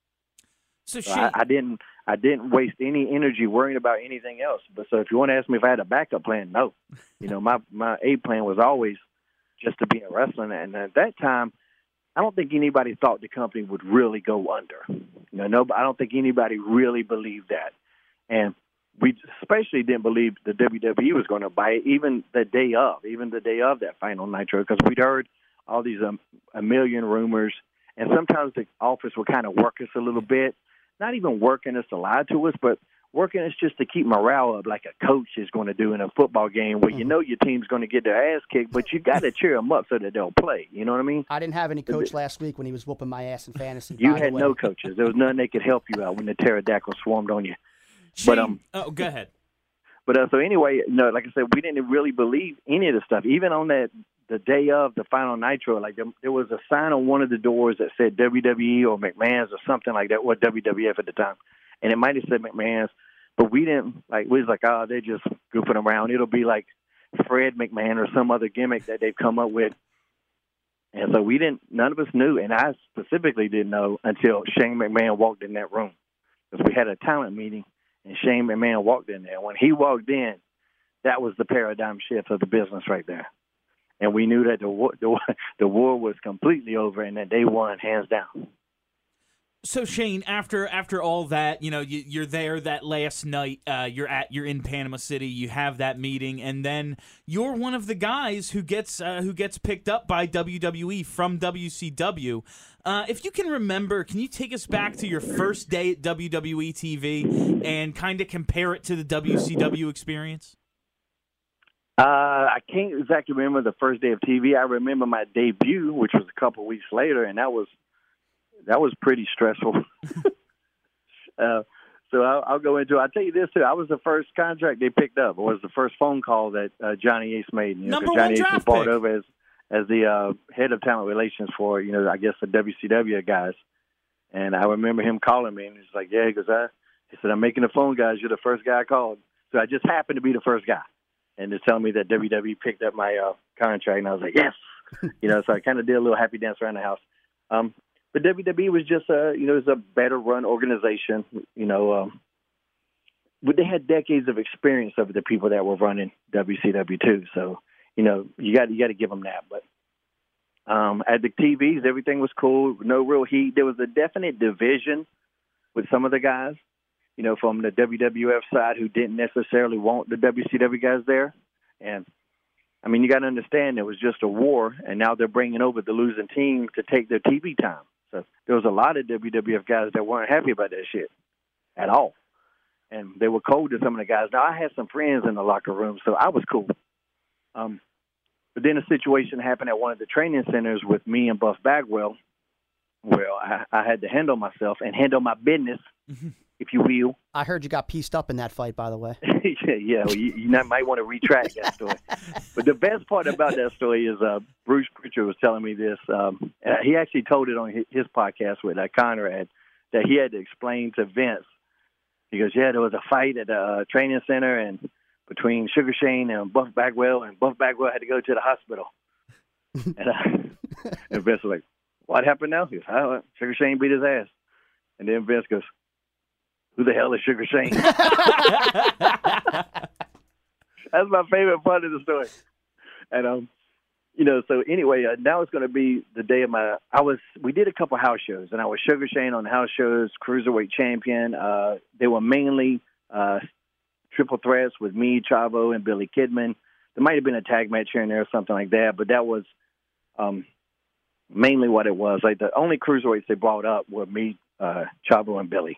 So, so I, I didn't I didn't waste any energy worrying about anything else. But so if you want to ask me if I had a backup plan, no. You know, my, my A plan was always just to be in wrestling. And at that time, I don't think anybody thought the company would really go under. You know, no, I don't think anybody really believed that. And we especially didn't believe the W W E was going to buy it, even the day of, even the day of that final Nitro, because we'd heard all these um, a million rumors. And sometimes the office would kind of work us a little bit. Not even working us to lie to us, but working us just to keep morale up like a coach is going to do in a football game where you know your team's going to get their ass kicked, but you got to cheer them up so that they'll play. You know what I mean? I didn't have any coach last week when he was whooping my ass in fantasy. You had no coaches. There was nothing they could help you out when the pterodactyl swarmed on you. Shane, but um, oh, go ahead. But uh, so anyway, you know, like I said, we didn't really believe any of the stuff. Even on that the day of the final Nitro, like there, there was a sign on one of the doors that said W W E or McMahon's or something like that, or W W F at the time, and it might have said McMahon's, but we didn't like. We was like, oh, they're just goofing around. It'll be like Fred McMahon or some other gimmick that they've come up with. And so we didn't. None of us knew, and I specifically didn't know until Shane McMahon walked in that room, because we had a talent meeting, and Shane McMahon walked in there. When he walked in, that was the paradigm shift of the business right there. And we knew that the war, the, the war was completely over and that they won hands down. So Shane, after after all that, you know, you, you're there that last night. Uh, you're at you're in Panama City. You have that meeting, and then you're one of the guys who gets uh, who gets picked up by W W E from W C W. Uh, if you can remember, can you take us back to your first day at W W E T V and kind of compare it to the W C W experience? Uh, I can't exactly remember the first day of T V. I remember my debut, which was a couple weeks later, and that was that was pretty stressful. uh, so I'll, I'll go into it. I'll tell you this, too. I was the first contract they picked up. It was the first phone call that uh, Johnny Ace made. You know, Number Johnny one Ace draft was brought pick. over as, as the uh, head of talent relations for, you know, I guess the W C W guys. And I remember him calling me, and he's like, yeah, because I, he said, I'm making the phone, guys. You're the first guy I called. So I just happened to be the first guy. And they're telling me that W W E picked up my uh, contract, and I was like, yes. you know, so I kind of did a little happy dance around the house. Um, but W W E was just a, you know, it was a better run organization. You know, um, but they had decades of experience of the people that were running W C W too. So, you know, you got you got to give them that. But um, at the T Vs, everything was cool. No real heat. There was a definite division with some of the guys, you know, from the W W F side who didn't necessarily want the W C W guys there. And, I mean, you got to understand it was just a war, and now they're bringing over the losing team to take their T V time. So there was a lot of W W F guys that weren't happy about that shit at all. And they were cold to some of the guys. Now, I had some friends in the locker room, so I was cool. Um, but then a situation happened at one of the training centers with me and Buff Bagwell, where I, I had to handle myself and handle my business, if you will. I heard you got pieced up in that fight, by the way. yeah, yeah well, you, you might want to retract that story. But the best part about that story is uh, Bruce Pritchard was telling me this. Um, uh, he actually told it on his, his podcast with uh, Conrad, that he had to explain to Vince. He goes, yeah, there was a fight at the uh, training center and between Sugar Shane and Buff Bagwell, and Buff Bagwell had to go to the hospital. and, uh, and Vince was like, what happened now? He goes, oh, Sugar Shane beat his ass. And then Vince goes, who the hell is Sugar Shane? That's my favorite part of the story. And, um, you know, so anyway, uh, now it's going to be the day of my, I was, we did a couple house shows, and I was Sugar Shane on the house shows, Cruiserweight Champion. Uh, they were mainly uh, triple threats with me, Chavo, and Billy Kidman. there might have been a tag match here and there or something like that, but that was um, mainly what it was. Like the only cruiserweights they brought up were me, uh, Chavo, and Billy.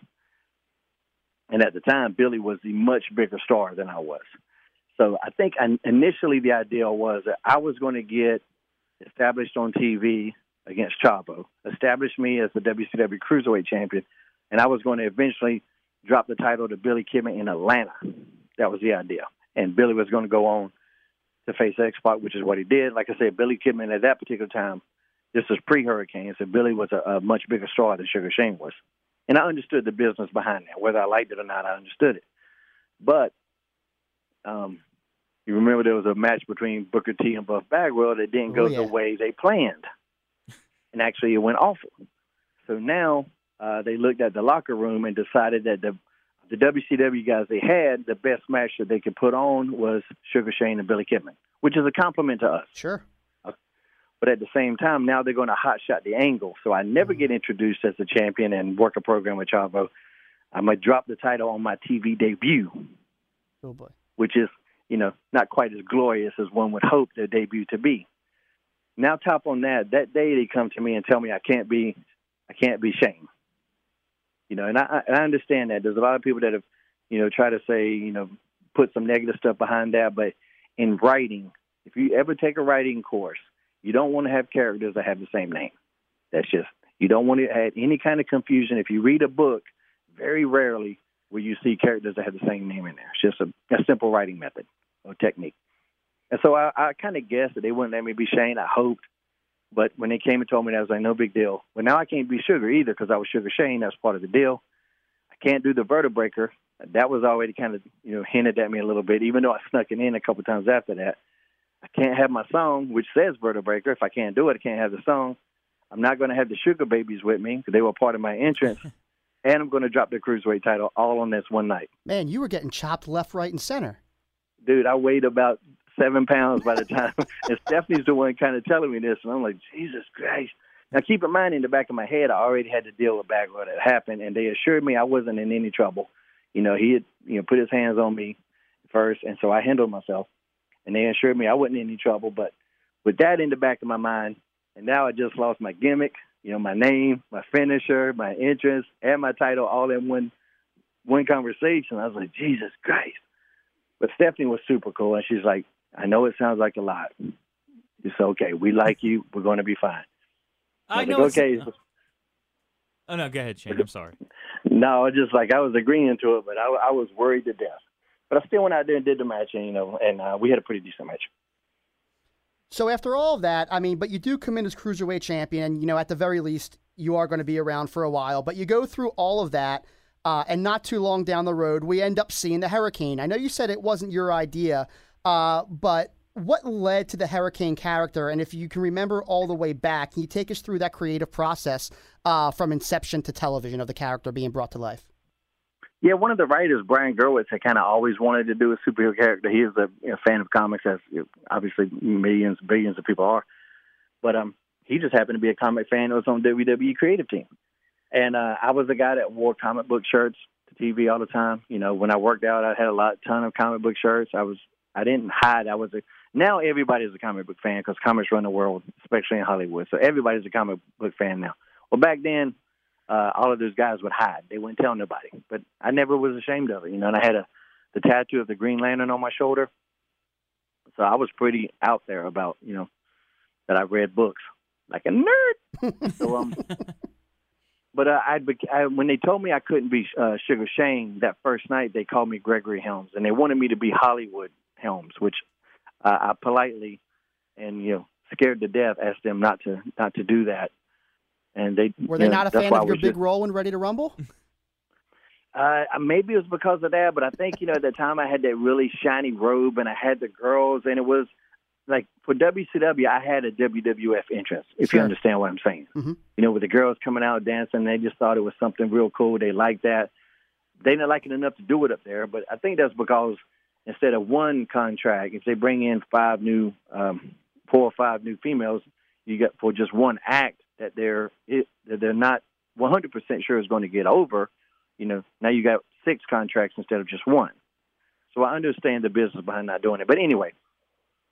And at the time, Billy was the much bigger star than I was. So I think I, initially the idea was that I was going to get established on T V against Chavo, establish me as the W C W Cruiserweight Champion, and I was going to eventually drop the title to Billy Kidman in Atlanta. That was the idea. And Billy was going to go on to face X-Pac, which is what he did. Like I said, Billy Kidman at that particular time, this was pre-Hurricane, so Billy was a, a much bigger star than Sugar Shane was. And I understood the business behind that. Whether I liked it or not, I understood it. But um, you remember there was a match between Booker T and Buff Bagwell that didn't go oh, yeah. the way they planned. And actually it went awful. So now uh, they looked at the locker room and decided that the the W C W guys they had, the best match that they could put on was Sugar Shane and Billy Kidman, which is a compliment to us. Sure. But at the same time, now they're going to hotshot the angle. So I never get introduced as the champion and work a program with Chavo. I'm going to drop the title on my T V debut, oh boy. which is, you know, not quite as glorious as one would hope their debut to be. Now, top on that, that day they come to me and tell me I can't be, I can't be Shane. You know, and I, I understand that. There's a lot of people that have, you know, try to say, you know, put some negative stuff behind that. But in writing, if you ever take a writing course, you don't want to have characters that have the same name. That's just, you don't want to add any kind of confusion. If you read a book, very rarely will you see characters that have the same name in there. It's just a, a simple writing method or technique. And so I, I kind of guessed that they wouldn't let me be Shane. I hoped. But when they came and told me that, I was like, no big deal. Well, now I can't be Sugar either because I was Sugar Shane. That's part of the deal. I can't do the Vertebreaker. That was already kind of, you know, hinted at me a little bit, even though I snuck it in a couple times after that. I can't have my song, which says Vertebreaker. If I can't do it, I can't have the song. I'm not going to have the Sugar Babies with me because they were part of my entrance. And I'm going to drop the Cruiserweight title all on this one night. Man, you were getting chopped left, right, and center. Dude, I weighed about seven pounds by the time. And Stephanie's the one kind of telling me this. And I'm like, Jesus Christ. Now, keep in mind, in the back of my head, I already had to deal with Bagwell that happened. And they assured me I wasn't in any trouble. You know, he had, you know, put his hands on me first. And so I handled myself. And they assured me I wasn't in any trouble. But with that in the back of my mind, and now I just lost my gimmick, you know, my name, my finisher, my entrance, and my title all in one one conversation. I was like, Jesus Christ. But Stephanie was super cool, and she's like, I know it sounds like a lot. It's okay. We like you. We're going to be fine. I, I was know. like, okay. Oh, no, go ahead, Shane. I'm sorry. No, just like I was agreeing to it, but I, I was worried to death. But I still went out there and did the match, and, you know, and uh, we had a pretty decent match. So after all of that, I mean, but you do come in as Cruiserweight champion, and, you know, at the very least, you are going to be around for a while. But you go through all of that, uh, and not too long down the road, we end up seeing the Hurricane. I know you said it wasn't your idea, uh, but what led to the Hurricane character? And if you can remember all the way back, can you take us through that creative process uh, from inception to television of the character being brought to life? Yeah, one of the writers, Brian Gerwitz, had kind of always wanted to do a superhero character. He is a you know, fan of comics, as you know, obviously millions, billions of people are. But um, he just happened to be a comic fan that was on W W E creative team. And uh, I was the guy that wore comic book shirts to T V all the time. You know, when I worked out, I had a lot, ton of comic book shirts. I was, I didn't hide. I was a. Now everybody's a comic book fan because comics run the world, especially in Hollywood. So everybody's a comic book fan now. Well, back then, Uh, all of those guys would hide. They wouldn't tell nobody. But I never was ashamed of it, you know, and I had a the tattoo of the Green Lantern on my shoulder. So I was pretty out there about, you know, that I read books like a nerd. so, um, but uh, I, I, when they told me I couldn't be uh, Sugar Shane that first night, they called me Gregory Helms, and they wanted me to be Hollywood Helms, which uh, I politely and, you know, scared to death asked them not to not to do that. And they were they you know, not a fan of your big just, role in Ready to Rumble? Uh, maybe it was because of that, but I think, you know, at the time I had that really shiny robe and I had the girls, and it was like for W C W, I had a W W F entrance, if sure. you understand what I'm saying. Mm-hmm. You know, with the girls coming out dancing, they just thought it was something real cool. They liked that. They didn't like it enough to do it up there, but I think that's because instead of one contract, if they bring in five new, um, four or five new females, you get for just one act, that they're it, that they're not one hundred percent sure is going to get over, you know, now you got six contracts instead of just one. So I understand the business behind not doing it. But anyway,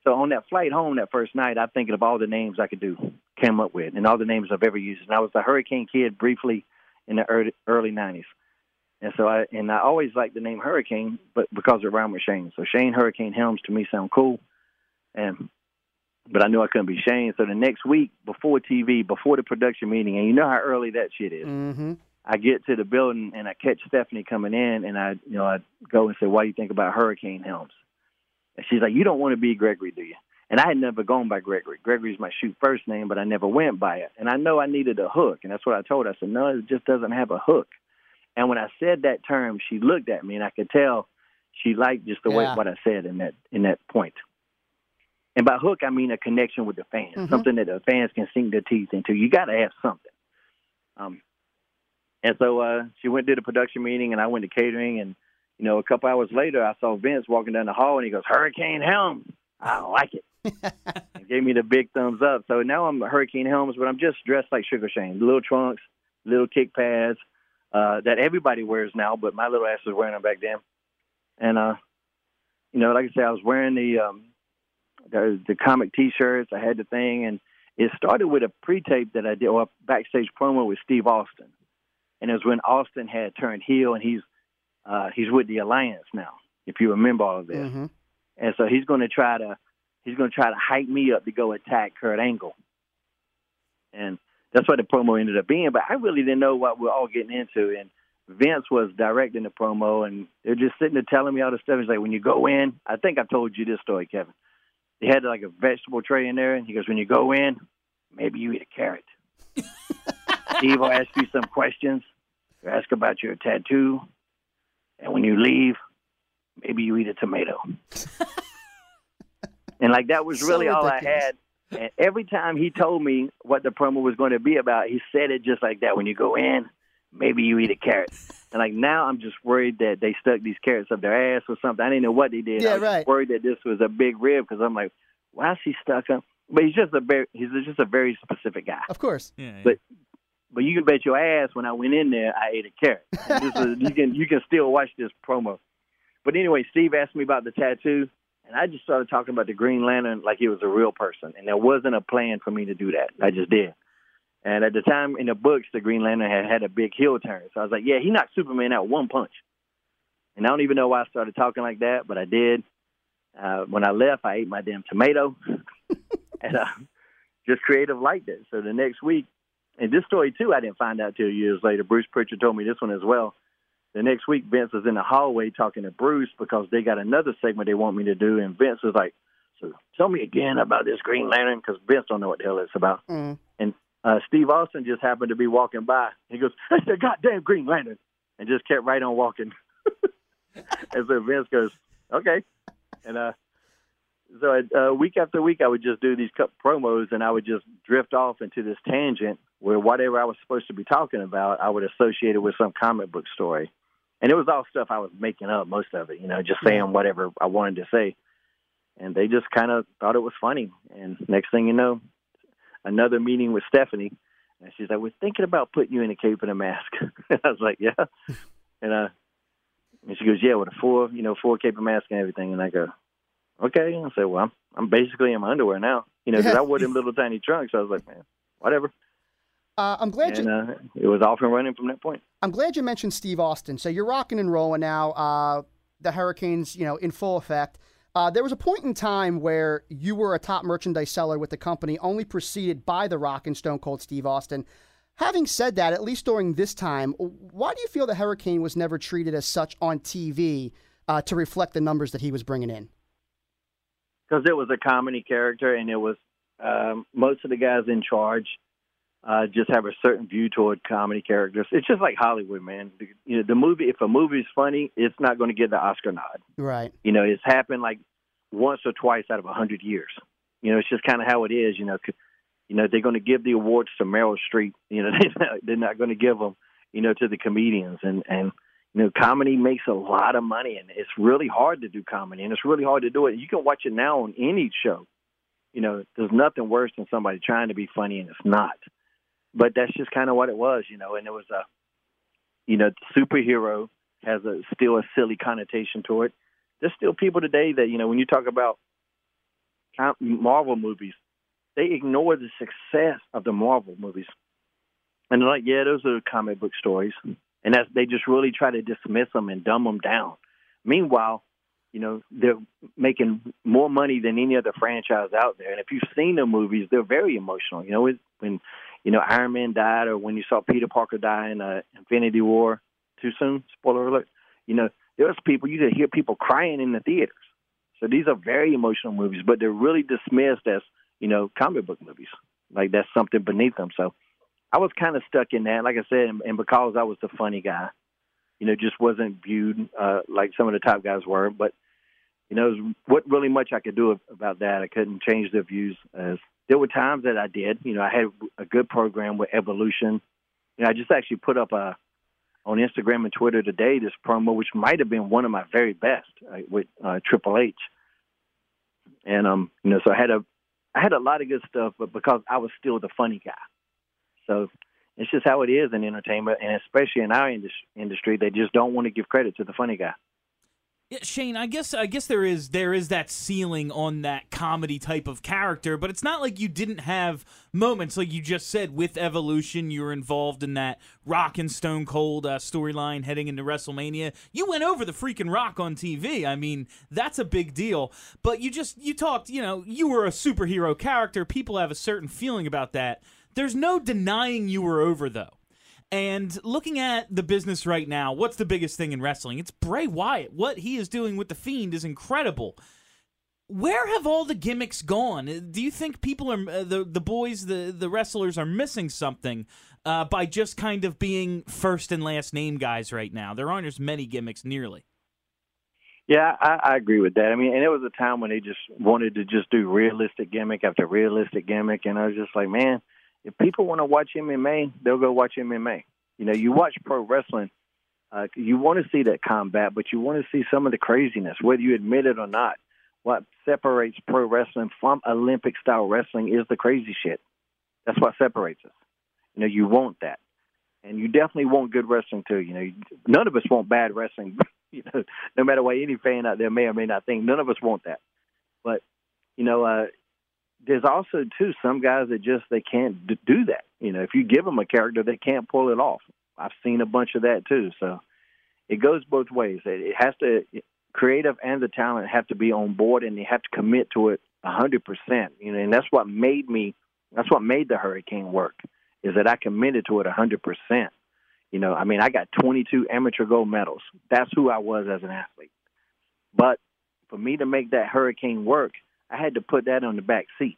So on that flight home that first night, I'm thinking of all the names I could do, came up with, and all the names I've ever used. And I was the Hurricane Kid briefly in the early, early nineties. And so I and I always liked the name Hurricane, but because it rhymed with Shane. So Shane Hurricane Helms to me sound cool. And but I knew I couldn't be Shane. So the next week, before T V, before the production meeting, and you know how early that shit is. Mm-hmm. I get to the building and I catch Stephanie coming in, and I, you know, I go and say, "Why do you think about Hurricane Helms?" And she's like, "You don't want to be Gregory, do you?" And I had never gone by Gregory. Gregory's my shoot first name, but I never went by it. And I know I needed a hook, and that's what I told her. I said, "No, it just doesn't have a hook." And when I said that term, she looked at me, and I could tell she liked just the yeah. way what I said in that in that point. And by hook, I mean a connection with the fans, mm-hmm. something that the fans can sink their teeth into. You got to have something. Um, and so uh, she went to the production meeting, and I went to catering, and you know, a couple hours later, I saw Vince walking down the hall, and he goes, "Hurricane Helms, I like it." And gave me the big thumbs up. So now I'm Hurricane Helms, but I'm just dressed like Sugar Shane. Little trunks, little kick pads uh, that everybody wears now, but my little ass was wearing them back then. And, uh, you know, like I said, I was wearing the, um, the the comic T-shirts. I had the thing, and it started with a pre-tape that I did, or a backstage promo with Steve Austin. And it was when Austin had turned heel, and he's Uh, he's with the Alliance now, if you remember all of this. Mm-hmm. And so he's going to try to he's going to try to hype me up to go attack Kurt Angle. And that's what the promo ended up being. But I really didn't know what we're all getting into. And Vince was directing the promo, and they're just sitting there telling me all this stuff. He's like, when you go in, I think I told you this story, Kevin. They had like a vegetable tray in there, and he goes, when you go in, maybe you eat a carrot. Steve will ask you some questions. He'll ask about your tattoo. And when you leave, maybe you eat a tomato. And, like, that was So really all ridiculous. I had. And every time he told me what the promo was going to be about, he said it just like that. When you go in, maybe you eat a carrot. And, like, now I'm just worried that they stuck these carrots up their ass or something. I didn't know what they did. Yeah, I was right. just worried that this was a big rib because I'm like, why is he stuck up? But he's just a very, he's just a very specific guy. Of course. Yeah, yeah. But But you can bet your ass when I went in there, I ate a carrot. And this is, you can you can still watch this promo. But anyway, Steve asked me about the tattoo, and I just started talking about the Green Lantern like he was a real person. And there wasn't a plan for me to do that. I just did. And at the time in the books, the Green Lantern had had a big heel turn. So I was like, yeah, he knocked Superman out one punch. And I don't even know why I started talking like that, but I did. Uh, when I left, I ate my damn tomato. and uh, just creative liked it. So the next week, and this story, too, I didn't find out till years later. Bruce Pritchard told me this one as well. The next week, Vince was in the hallway talking to Bruce because they got another segment they want me to do. And Vince was like, so tell me again about this Green Lantern, because Vince don't know what the hell it's about. Mm. And uh, Steve Austin just happened to be walking by. He goes, that's the goddamn Green Lantern, and just kept right on walking. And so Vince goes, okay. And uh, so uh, week after week, I would just do these cut promos, and I would just drift off into this tangent where whatever I was supposed to be talking about, I would associate it with some comic book story. And it was all stuff I was making up, most of it, you know, just saying whatever I wanted to say. And they just kind of thought it was funny. And next thing you know, another meeting with Stephanie, and she's like, we're thinking about putting you in a cape and a mask. I was like, yeah. And, uh, and she goes, yeah, with a full, you know, full cape and mask and everything. And I go, okay. And I said, well, I'm, I'm basically in my underwear now, you know, because I wore them little tiny trunks. So I was like, man, whatever. Uh, I'm glad and, you. uh, it was off and running from that point. I'm glad you mentioned Steve Austin. So you're rocking and rolling now. Uh, the Hurricanes, you know, in full effect. Uh, there was a point in time where you were a top merchandise seller with the company, only preceded by The Rock and Stone Cold Steve Austin. Having said that, at least during this time, why do you feel the Hurricane was never treated as such on T V uh, to reflect the numbers that he was bringing in? Because it was a comedy character, and it was um, most of the guys in charge uh, just have a certain view toward comedy characters. It's just like Hollywood, man. The, you know, the movie, if a movie is funny, it's not going to get the Oscar nod. Right. You know, it's happened like once or twice out of a hundred years. You know, it's just kind of how it is. You know, you know they're going to give the awards to Meryl Streep. You know, they're not, they're not going to give them, you know, to the comedians. And and you know, comedy makes a lot of money, and it's really hard to do comedy, and it's really hard to do it. You can watch it now on any show. You know, there's nothing worse than somebody trying to be funny and it's not. But that's just kind of what it was, you know. And it was a, you know, superhero has a still a silly connotation to it. There's still people today that, you know, when you talk about Marvel movies, they ignore the success of the Marvel movies. And they're like, yeah, those are comic book stories. And that's, they just really try to dismiss them and dumb them down. Meanwhile, you know, they're making more money than any other franchise out there. And if you've seen the movies, they're very emotional. You know, when, you know, Iron Man died, or when you saw Peter Parker die in uh, Infinity War, too soon, spoiler alert, you know, there's people, you could hear people crying in the theaters. So these are very emotional movies, but they're really dismissed as, you know, comic book movies. Like that's something beneath them. So I was kind of stuck in that, like I said, and, and because I was the funny guy, you know, just wasn't viewed uh, like some of the top guys were. But, you know, it was what really much I could do about that. I couldn't change their views. As there were times that I did. You know, I had a good program with Evolution. You know, I just actually put up a, on Instagram and Twitter today, this promo, which might have been one of my very best uh, with uh, Triple H. And, um, you know, so I had a, I had a lot of good stuff, but because I was still the funny guy. So it's just how it is in entertainment, and especially in our indus- industry, they just don't want to give credit to the funny guy. Yeah, Shane, I guess I guess there is there is that ceiling on that comedy type of character, but it's not like you didn't have moments like you just said with Evolution. You were involved in that Rock and Stone Cold uh, storyline heading into WrestleMania. You went over the freaking Rock on T V. I mean, that's a big deal. But you just you talked, you know, you were a superhero character. People have a certain feeling about that. There's no denying you were over, though. And looking at the business right now, what's the biggest thing in wrestling? It's Bray Wyatt. What he is doing with The Fiend is incredible. Where have all the gimmicks gone? Do you think people are, uh, the the boys, the, the wrestlers are missing something uh, by just kind of being first and last name guys right now? There aren't as many gimmicks nearly. Yeah, I, I agree with that. I mean, and it was a time when they just wanted to just do realistic gimmick after realistic gimmick, and I was just like, man, if people want to watch M M A, they'll go watch M M A. You know, you watch pro wrestling, uh, you want to see that combat, but you want to see some of the craziness, whether you admit it or not. What separates pro wrestling from Olympic-style wrestling is the crazy shit. That's what separates us. You know, you want that. And you definitely want good wrestling, too. You know, none of us want bad wrestling. You know, no matter what any fan out there may or may not think, none of us want that. But, you know, uh, there's also, too, some guys that just, they can't d- do that. You know, if you give them a character, they can't pull it off. I've seen a bunch of that, too. So it goes both ways. It has to, creative and the talent have to be on board, and they have to commit to it one hundred percent. You know, and that's what made me, that's what made the Hurricane work, is that I committed to it one hundred percent. You know, I mean, I got twenty-two amateur gold medals. That's who I was as an athlete. But for me to make that Hurricane work, I had to put that on the back seat.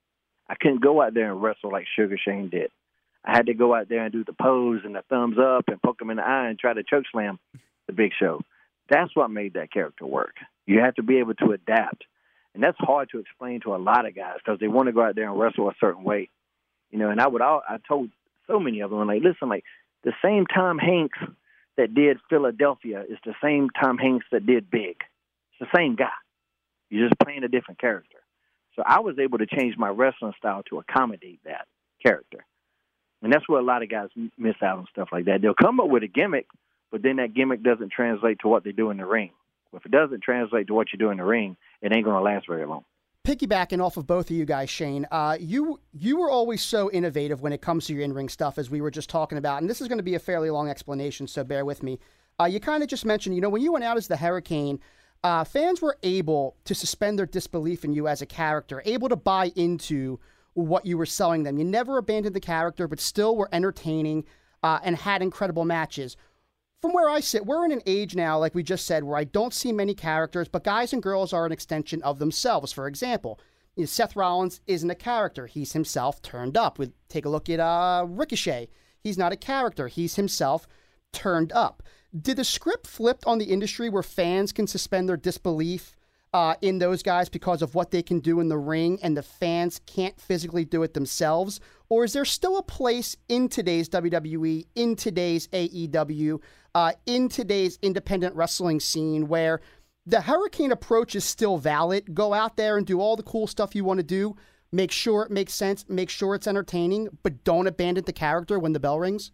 I couldn't go out there and wrestle like Sugar Shane did. I had to go out there and do the pose and the thumbs up and poke him in the eye and try to choke slam the Big Show. That's what made that character work. You have to be able to adapt. And that's hard to explain to a lot of guys because they want to go out there and wrestle a certain way. You know, and I would all, I told so many of them, like, listen, like, the same Tom Hanks that did Philadelphia is the same Tom Hanks that did Big. It's the same guy. You're just playing a different character. So I was able to change my wrestling style to accommodate that character. And that's where a lot of guys miss out on stuff like that. They'll come up with a gimmick, but then that gimmick doesn't translate to what they do in the ring. If it doesn't translate to what you do in the ring, it ain't going to last very long. Piggybacking off of both of you guys, Shane, uh, you you were always so innovative when it comes to your in-ring stuff, as we were just talking about. And this is going to be a fairly long explanation, so bear with me. Uh, you kind of just mentioned, you know, when you went out as the Hurricane, uh, fans were able to suspend their disbelief in you as a character, able to buy into what you were selling them. You never abandoned the character, but still were entertaining uh, and had incredible matches. From where I sit, we're in an age now, like we just said, where I don't see many characters, but guys and girls are an extension of themselves. For example, you know, Seth Rollins isn't a character. He's himself turned up. We take a look at uh, Ricochet. He's not a character. He's himself turned up. Did the script flip on the industry where fans can suspend their disbelief uh, in those guys because of what they can do in the ring and the fans can't physically do it themselves? Or is there still a place in today's W W E, in today's A E W, uh, in today's independent wrestling scene where the Hurricane approach is still valid? Go out there and do all the cool stuff you want to do. Make sure it makes sense. Make sure it's entertaining, but don't abandon the character when the bell rings.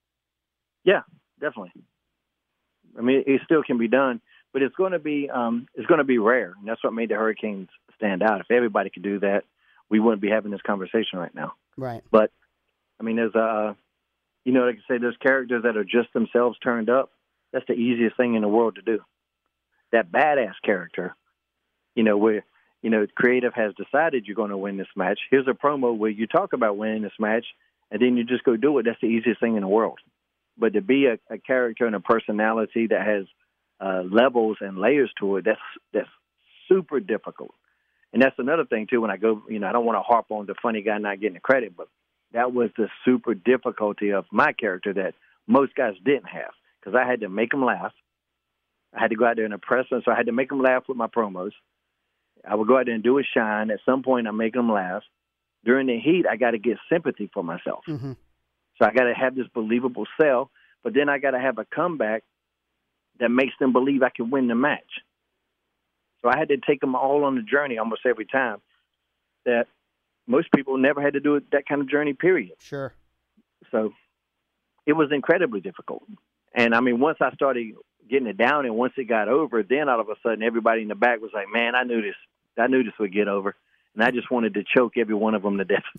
Yeah, definitely. I mean, it still can be done, but it's going to be um, it's going to be rare, and that's what made the Hurricane's stand out. If everybody could do that, we wouldn't be having this conversation right now. Right. But, I mean, there's a, you know, like I say, there's characters that are just themselves turned up. That's the easiest thing in the world to do. That badass character, you know, where, you know, creative has decided you're going to win this match. Here's a promo where you talk about winning this match, and then you just go do it. That's the easiest thing in the world. But to be a, a character and a personality that has uh, levels and layers to it, that's that's super difficult. And that's another thing, too, when I go, you know, I don't want to harp on the funny guy not getting the credit, but that was the super difficulty of my character that most guys didn't have, because I had to make them laugh. I had to go out there and impress them, so I had to make them laugh with my promos. I would go out there and do a shine. At some point, I make them laugh. During the heat, I got to get sympathy for myself. Mm-hmm. So I got to have this believable sell, but then I got to have a comeback that makes them believe I can win the match. So I had to take them all on the journey almost every time that most people never had to do it, that kind of journey, period. Sure. So it was incredibly difficult. And, I mean, once I started getting it down and once it got over, then all of a sudden everybody in the back was like, man, I knew this. I knew this would get over. And I just wanted to choke every one of them to death.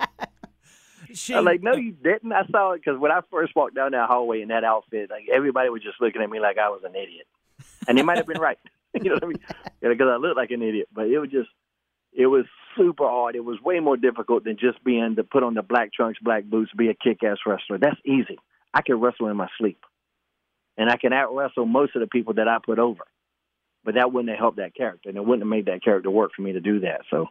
Shane, I was like, no, you didn't. I saw it because when I first walked down that hallway in that outfit, like everybody was just looking at me like I was an idiot. And they might have been right. You know what I mean? Because I looked like an idiot. But it was just, it was super hard. It was way more difficult than just being to put on the black trunks, black boots, be a kick-ass wrestler. That's easy. I can wrestle in my sleep. And I can out-wrestle most of the people that I put over. But that wouldn't have helped that character, and it wouldn't have made that character work for me to do that. So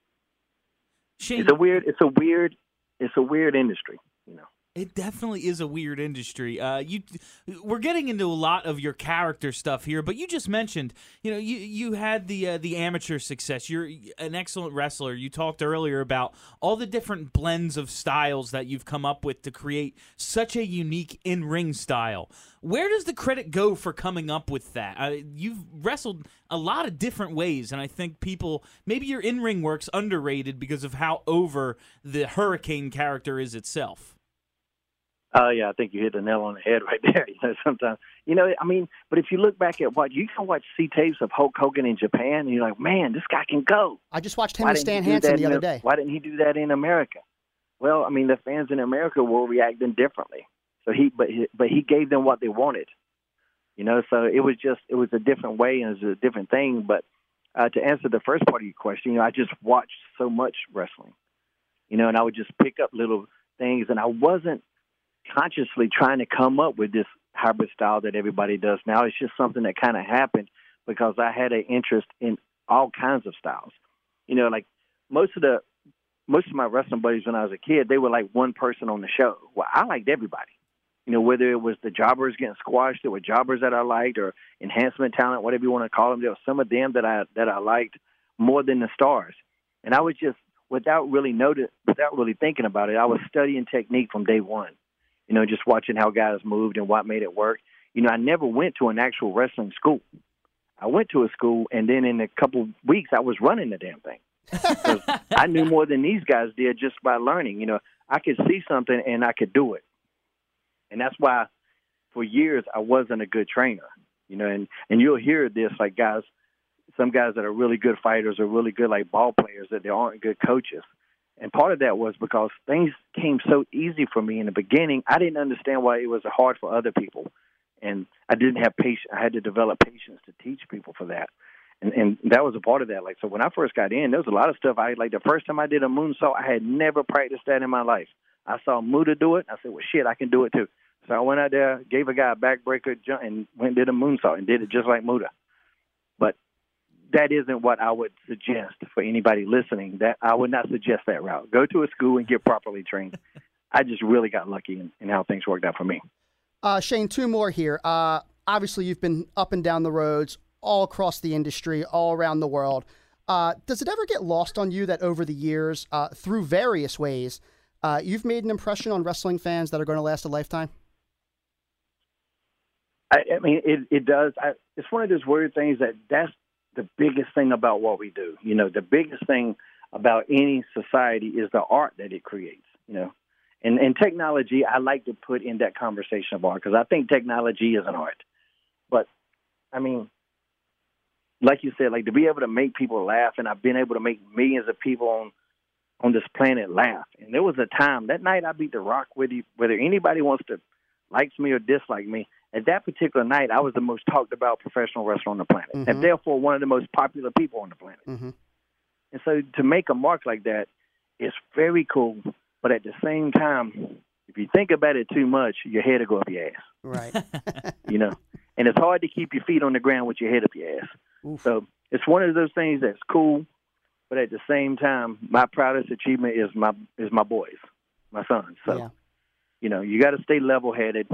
Shane, it's a weird, it's a weird, it's a weird industry, you know. It definitely is a weird industry. Uh, you, we're getting into a lot of your character stuff here, but you just mentioned, you know, you you had the uh, the amateur success. You're an excellent wrestler. You talked earlier about all the different blends of styles that you've come up with to create such a unique in-ring style. Where does the credit go for coming up with that? Uh, you've wrestled a lot of different ways, and I think people, maybe your in-ring work's underrated because of how over the Hurricane character is itself. Oh, uh, yeah, I think you hit the nail on the head right there. You know, sometimes, you know, I mean, but if you look back at what, you can watch see tapes of Hulk Hogan in Japan, and you're like, man, this guy can go. I just watched him and Stan Hansen the other day. Why didn't he do that in America? Well, I mean, the fans in America were reacting differently. So he, but he, but he gave them what they wanted. You know, so it was just, it was a different way and it was a different thing. But uh, to answer the first part of your question, you know, I just watched so much wrestling, you know, and I would just pick up little things, and I wasn't consciously trying to come up with this hybrid style that everybody does now. It's just something that kind of happened because I had an interest in all kinds of styles. You know, like most of the most of my wrestling buddies when I was a kid, they were like one person on the show. Well, I liked everybody. You know, whether it was the jobbers getting squashed, there were jobbers that I liked, or enhancement talent, whatever you want to call them. There were some of them that I that I liked more than the stars. And I was just, without really notice, without really thinking about it, I was studying technique from day one. You know, just watching how guys moved and what made it work. You know, I never went to an actual wrestling school. I went to a school, and then in a couple weeks, I was running the damn thing. Because I knew more than these guys did just by learning. You know, I could see something, and I could do it. And that's why, for years, I wasn't a good trainer. You know, and, and you'll hear this, like guys, some guys that are really good fighters or really good, like, ball players, that they aren't good coaches. And part of that was because things came so easy for me in the beginning. I didn't understand why it was hard for other people. And I didn't have patience. I had to develop patience to teach people for that. And and that was a part of that. Like, so when I first got in, there was a lot of stuff. I like the first time I did a moonsault, I had never practiced that in my life. I saw Muta do it. I said, well, shit, I can do it too. So I went out there, gave a guy a backbreaker jump, and went and did a moonsault and did it just like Muta. But that isn't what I would suggest for anybody listening. That I would not suggest that route. Go to a school and get properly trained. I just really got lucky in, in how things worked out for me. Uh, Shane, two more here. Uh, obviously, you've been up and down the roads all across the industry, all around the world. Uh, does it ever get lost on you that over the years, uh, through various ways, uh, you've made an impression on wrestling fans that are going to last a lifetime? I, I mean, it, it does. I, it's one of those weird things that that's the biggest thing about what we do. You know, the biggest thing about any society is the art that it creates, you know. And, and technology, I like to put in that conversation of art because I think technology is an art. But, I mean, like you said, like to be able to make people laugh, and I've been able to make millions of people on on this planet laugh. And there was a time that night I beat The Rock, whether whether anybody wants to likes me or dislike me. At that particular night, I was the most talked about professional wrestler on the planet, mm-hmm. and therefore one of the most popular people on the planet. Mm-hmm. And so to make a mark like that is very cool. But at the same time, if you think about it too much, your head will go up your ass. Right. You know, and it's hard to keep your feet on the ground with your head up your ass. Oof. So it's one of those things that's cool, but at the same time, my proudest achievement is my is my boys, my sons. So, yeah. you know, you got to stay level-headed.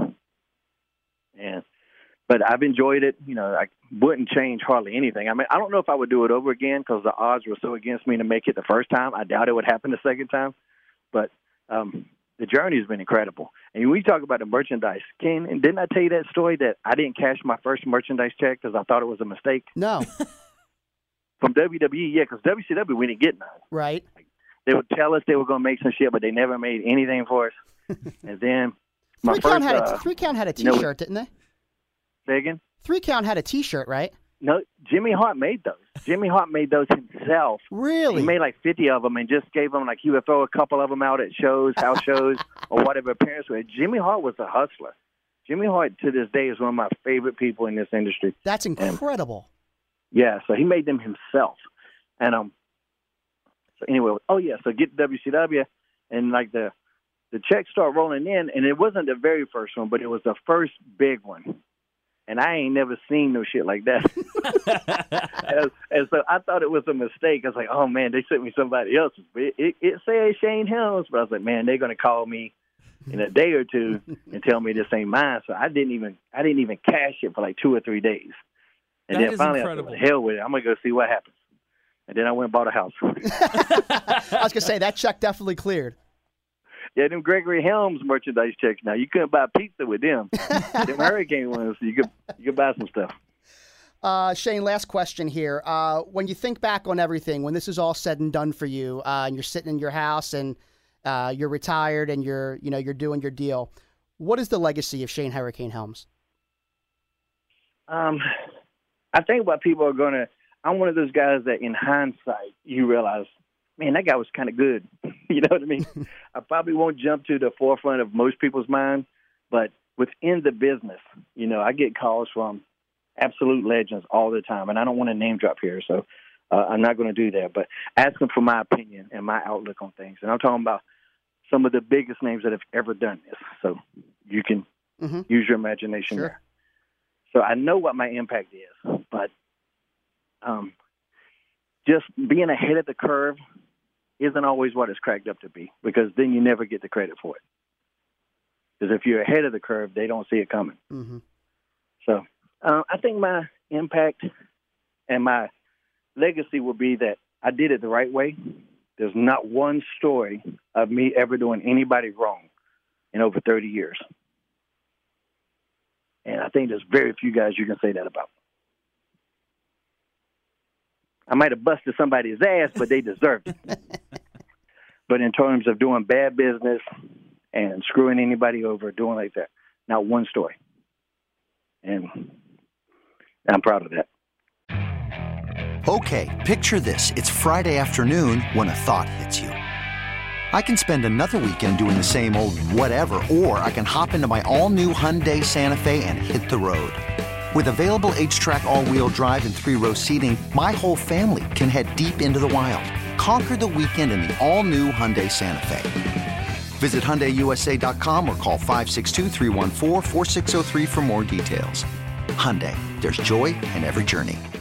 And but I've enjoyed it. You know, I wouldn't change hardly anything. I mean, I don't know if I would do it over again because the odds were so against me to make it the first time. I doubt it would happen the second time. But um, the journey has been incredible. And when we talk about the merchandise, Ken, and didn't I tell you that story that I didn't cash my first merchandise check because I thought it was a mistake? No. From W W E, yeah, because W C W, we didn't get none. Right. Like, they would tell us they were going to make some shit, but they never made anything for us. And then my three first, count had a uh, three count had a T-shirt, you know, didn't they? Say again? Three count had a T-shirt, right? No, Jimmy Hart made those. Jimmy Hart made those himself. Really? He made like fifty of them and just gave them, like he would throw a couple of them out at shows, house shows, or whatever appearance were. Jimmy Hart was a hustler. Jimmy Hart, to this day, is one of my favorite people in this industry. That's incredible. And, yeah, so he made them himself. And um, so anyway, oh yeah, so get to W C W, and like the the checks start rolling in, and it wasn't the very first one, but it was the first big one. And I ain't never seen no shit like that. and, and so I thought it was a mistake. I was like, oh, man, they sent me somebody else's. But it, it, it said Shane Helms. But I was like, man, they're going to call me in a day or two and tell me this ain't mine. So I didn't even I didn't even cash it for like two or three days. And that then is finally incredible. I said, hell with it. I'm going to go see what happens. And then I went and bought a house. I was going to say, that check definitely cleared. Yeah, them Gregory Helms merchandise checks now. You couldn't buy pizza with them. Them Hurricane ones, you could you could buy some stuff. Uh, Shane, last question here. Uh, when you think back on everything, when this is all said and done for you, uh, and you're sitting in your house and uh, you're retired and you're you know you're doing your deal, what is the legacy of Shane Hurricane Helms? Um, I think what people are gonna. I'm one of those guys that, in hindsight, you realize, man, that guy was kind of good. You know what I mean? I probably won't jump to the forefront of most people's mind, but within the business, you know, I get calls from absolute legends all the time, and I don't want to name drop here, so uh, I'm not going to do that, but asking for my opinion and my outlook on things. And I'm talking about some of the biggest names that have ever done this, so you can mm-hmm. use your imagination sure. there. So I know what my impact is, but um, just being ahead of the curve isn't always what it's cracked up to be, because then you never get the credit for it. Because if you're ahead of the curve, they don't see it coming. Mm-hmm. So uh, I think my impact and my legacy will be that I did it the right way. There's not one story of me ever doing anybody wrong in over thirty years. And I think there's very few guys you can say that about. I might have busted somebody's ass, but they deserved it. But in terms of doing bad business and screwing anybody over, doing like that, not one story. And I'm proud of that. Okay, picture this. It's Friday afternoon when a thought hits you. I can spend another weekend doing the same old whatever, or I can hop into my all-new Hyundai Santa Fe and hit the road. With available H-Track all-wheel drive and three-row seating, my whole family can head deep into the wild. Conquer the weekend in the all-new Hyundai Santa Fe. Visit Hyundai U S A dot com or call five six two, three one four, four six zero three for more details. Hyundai, there's joy in every journey.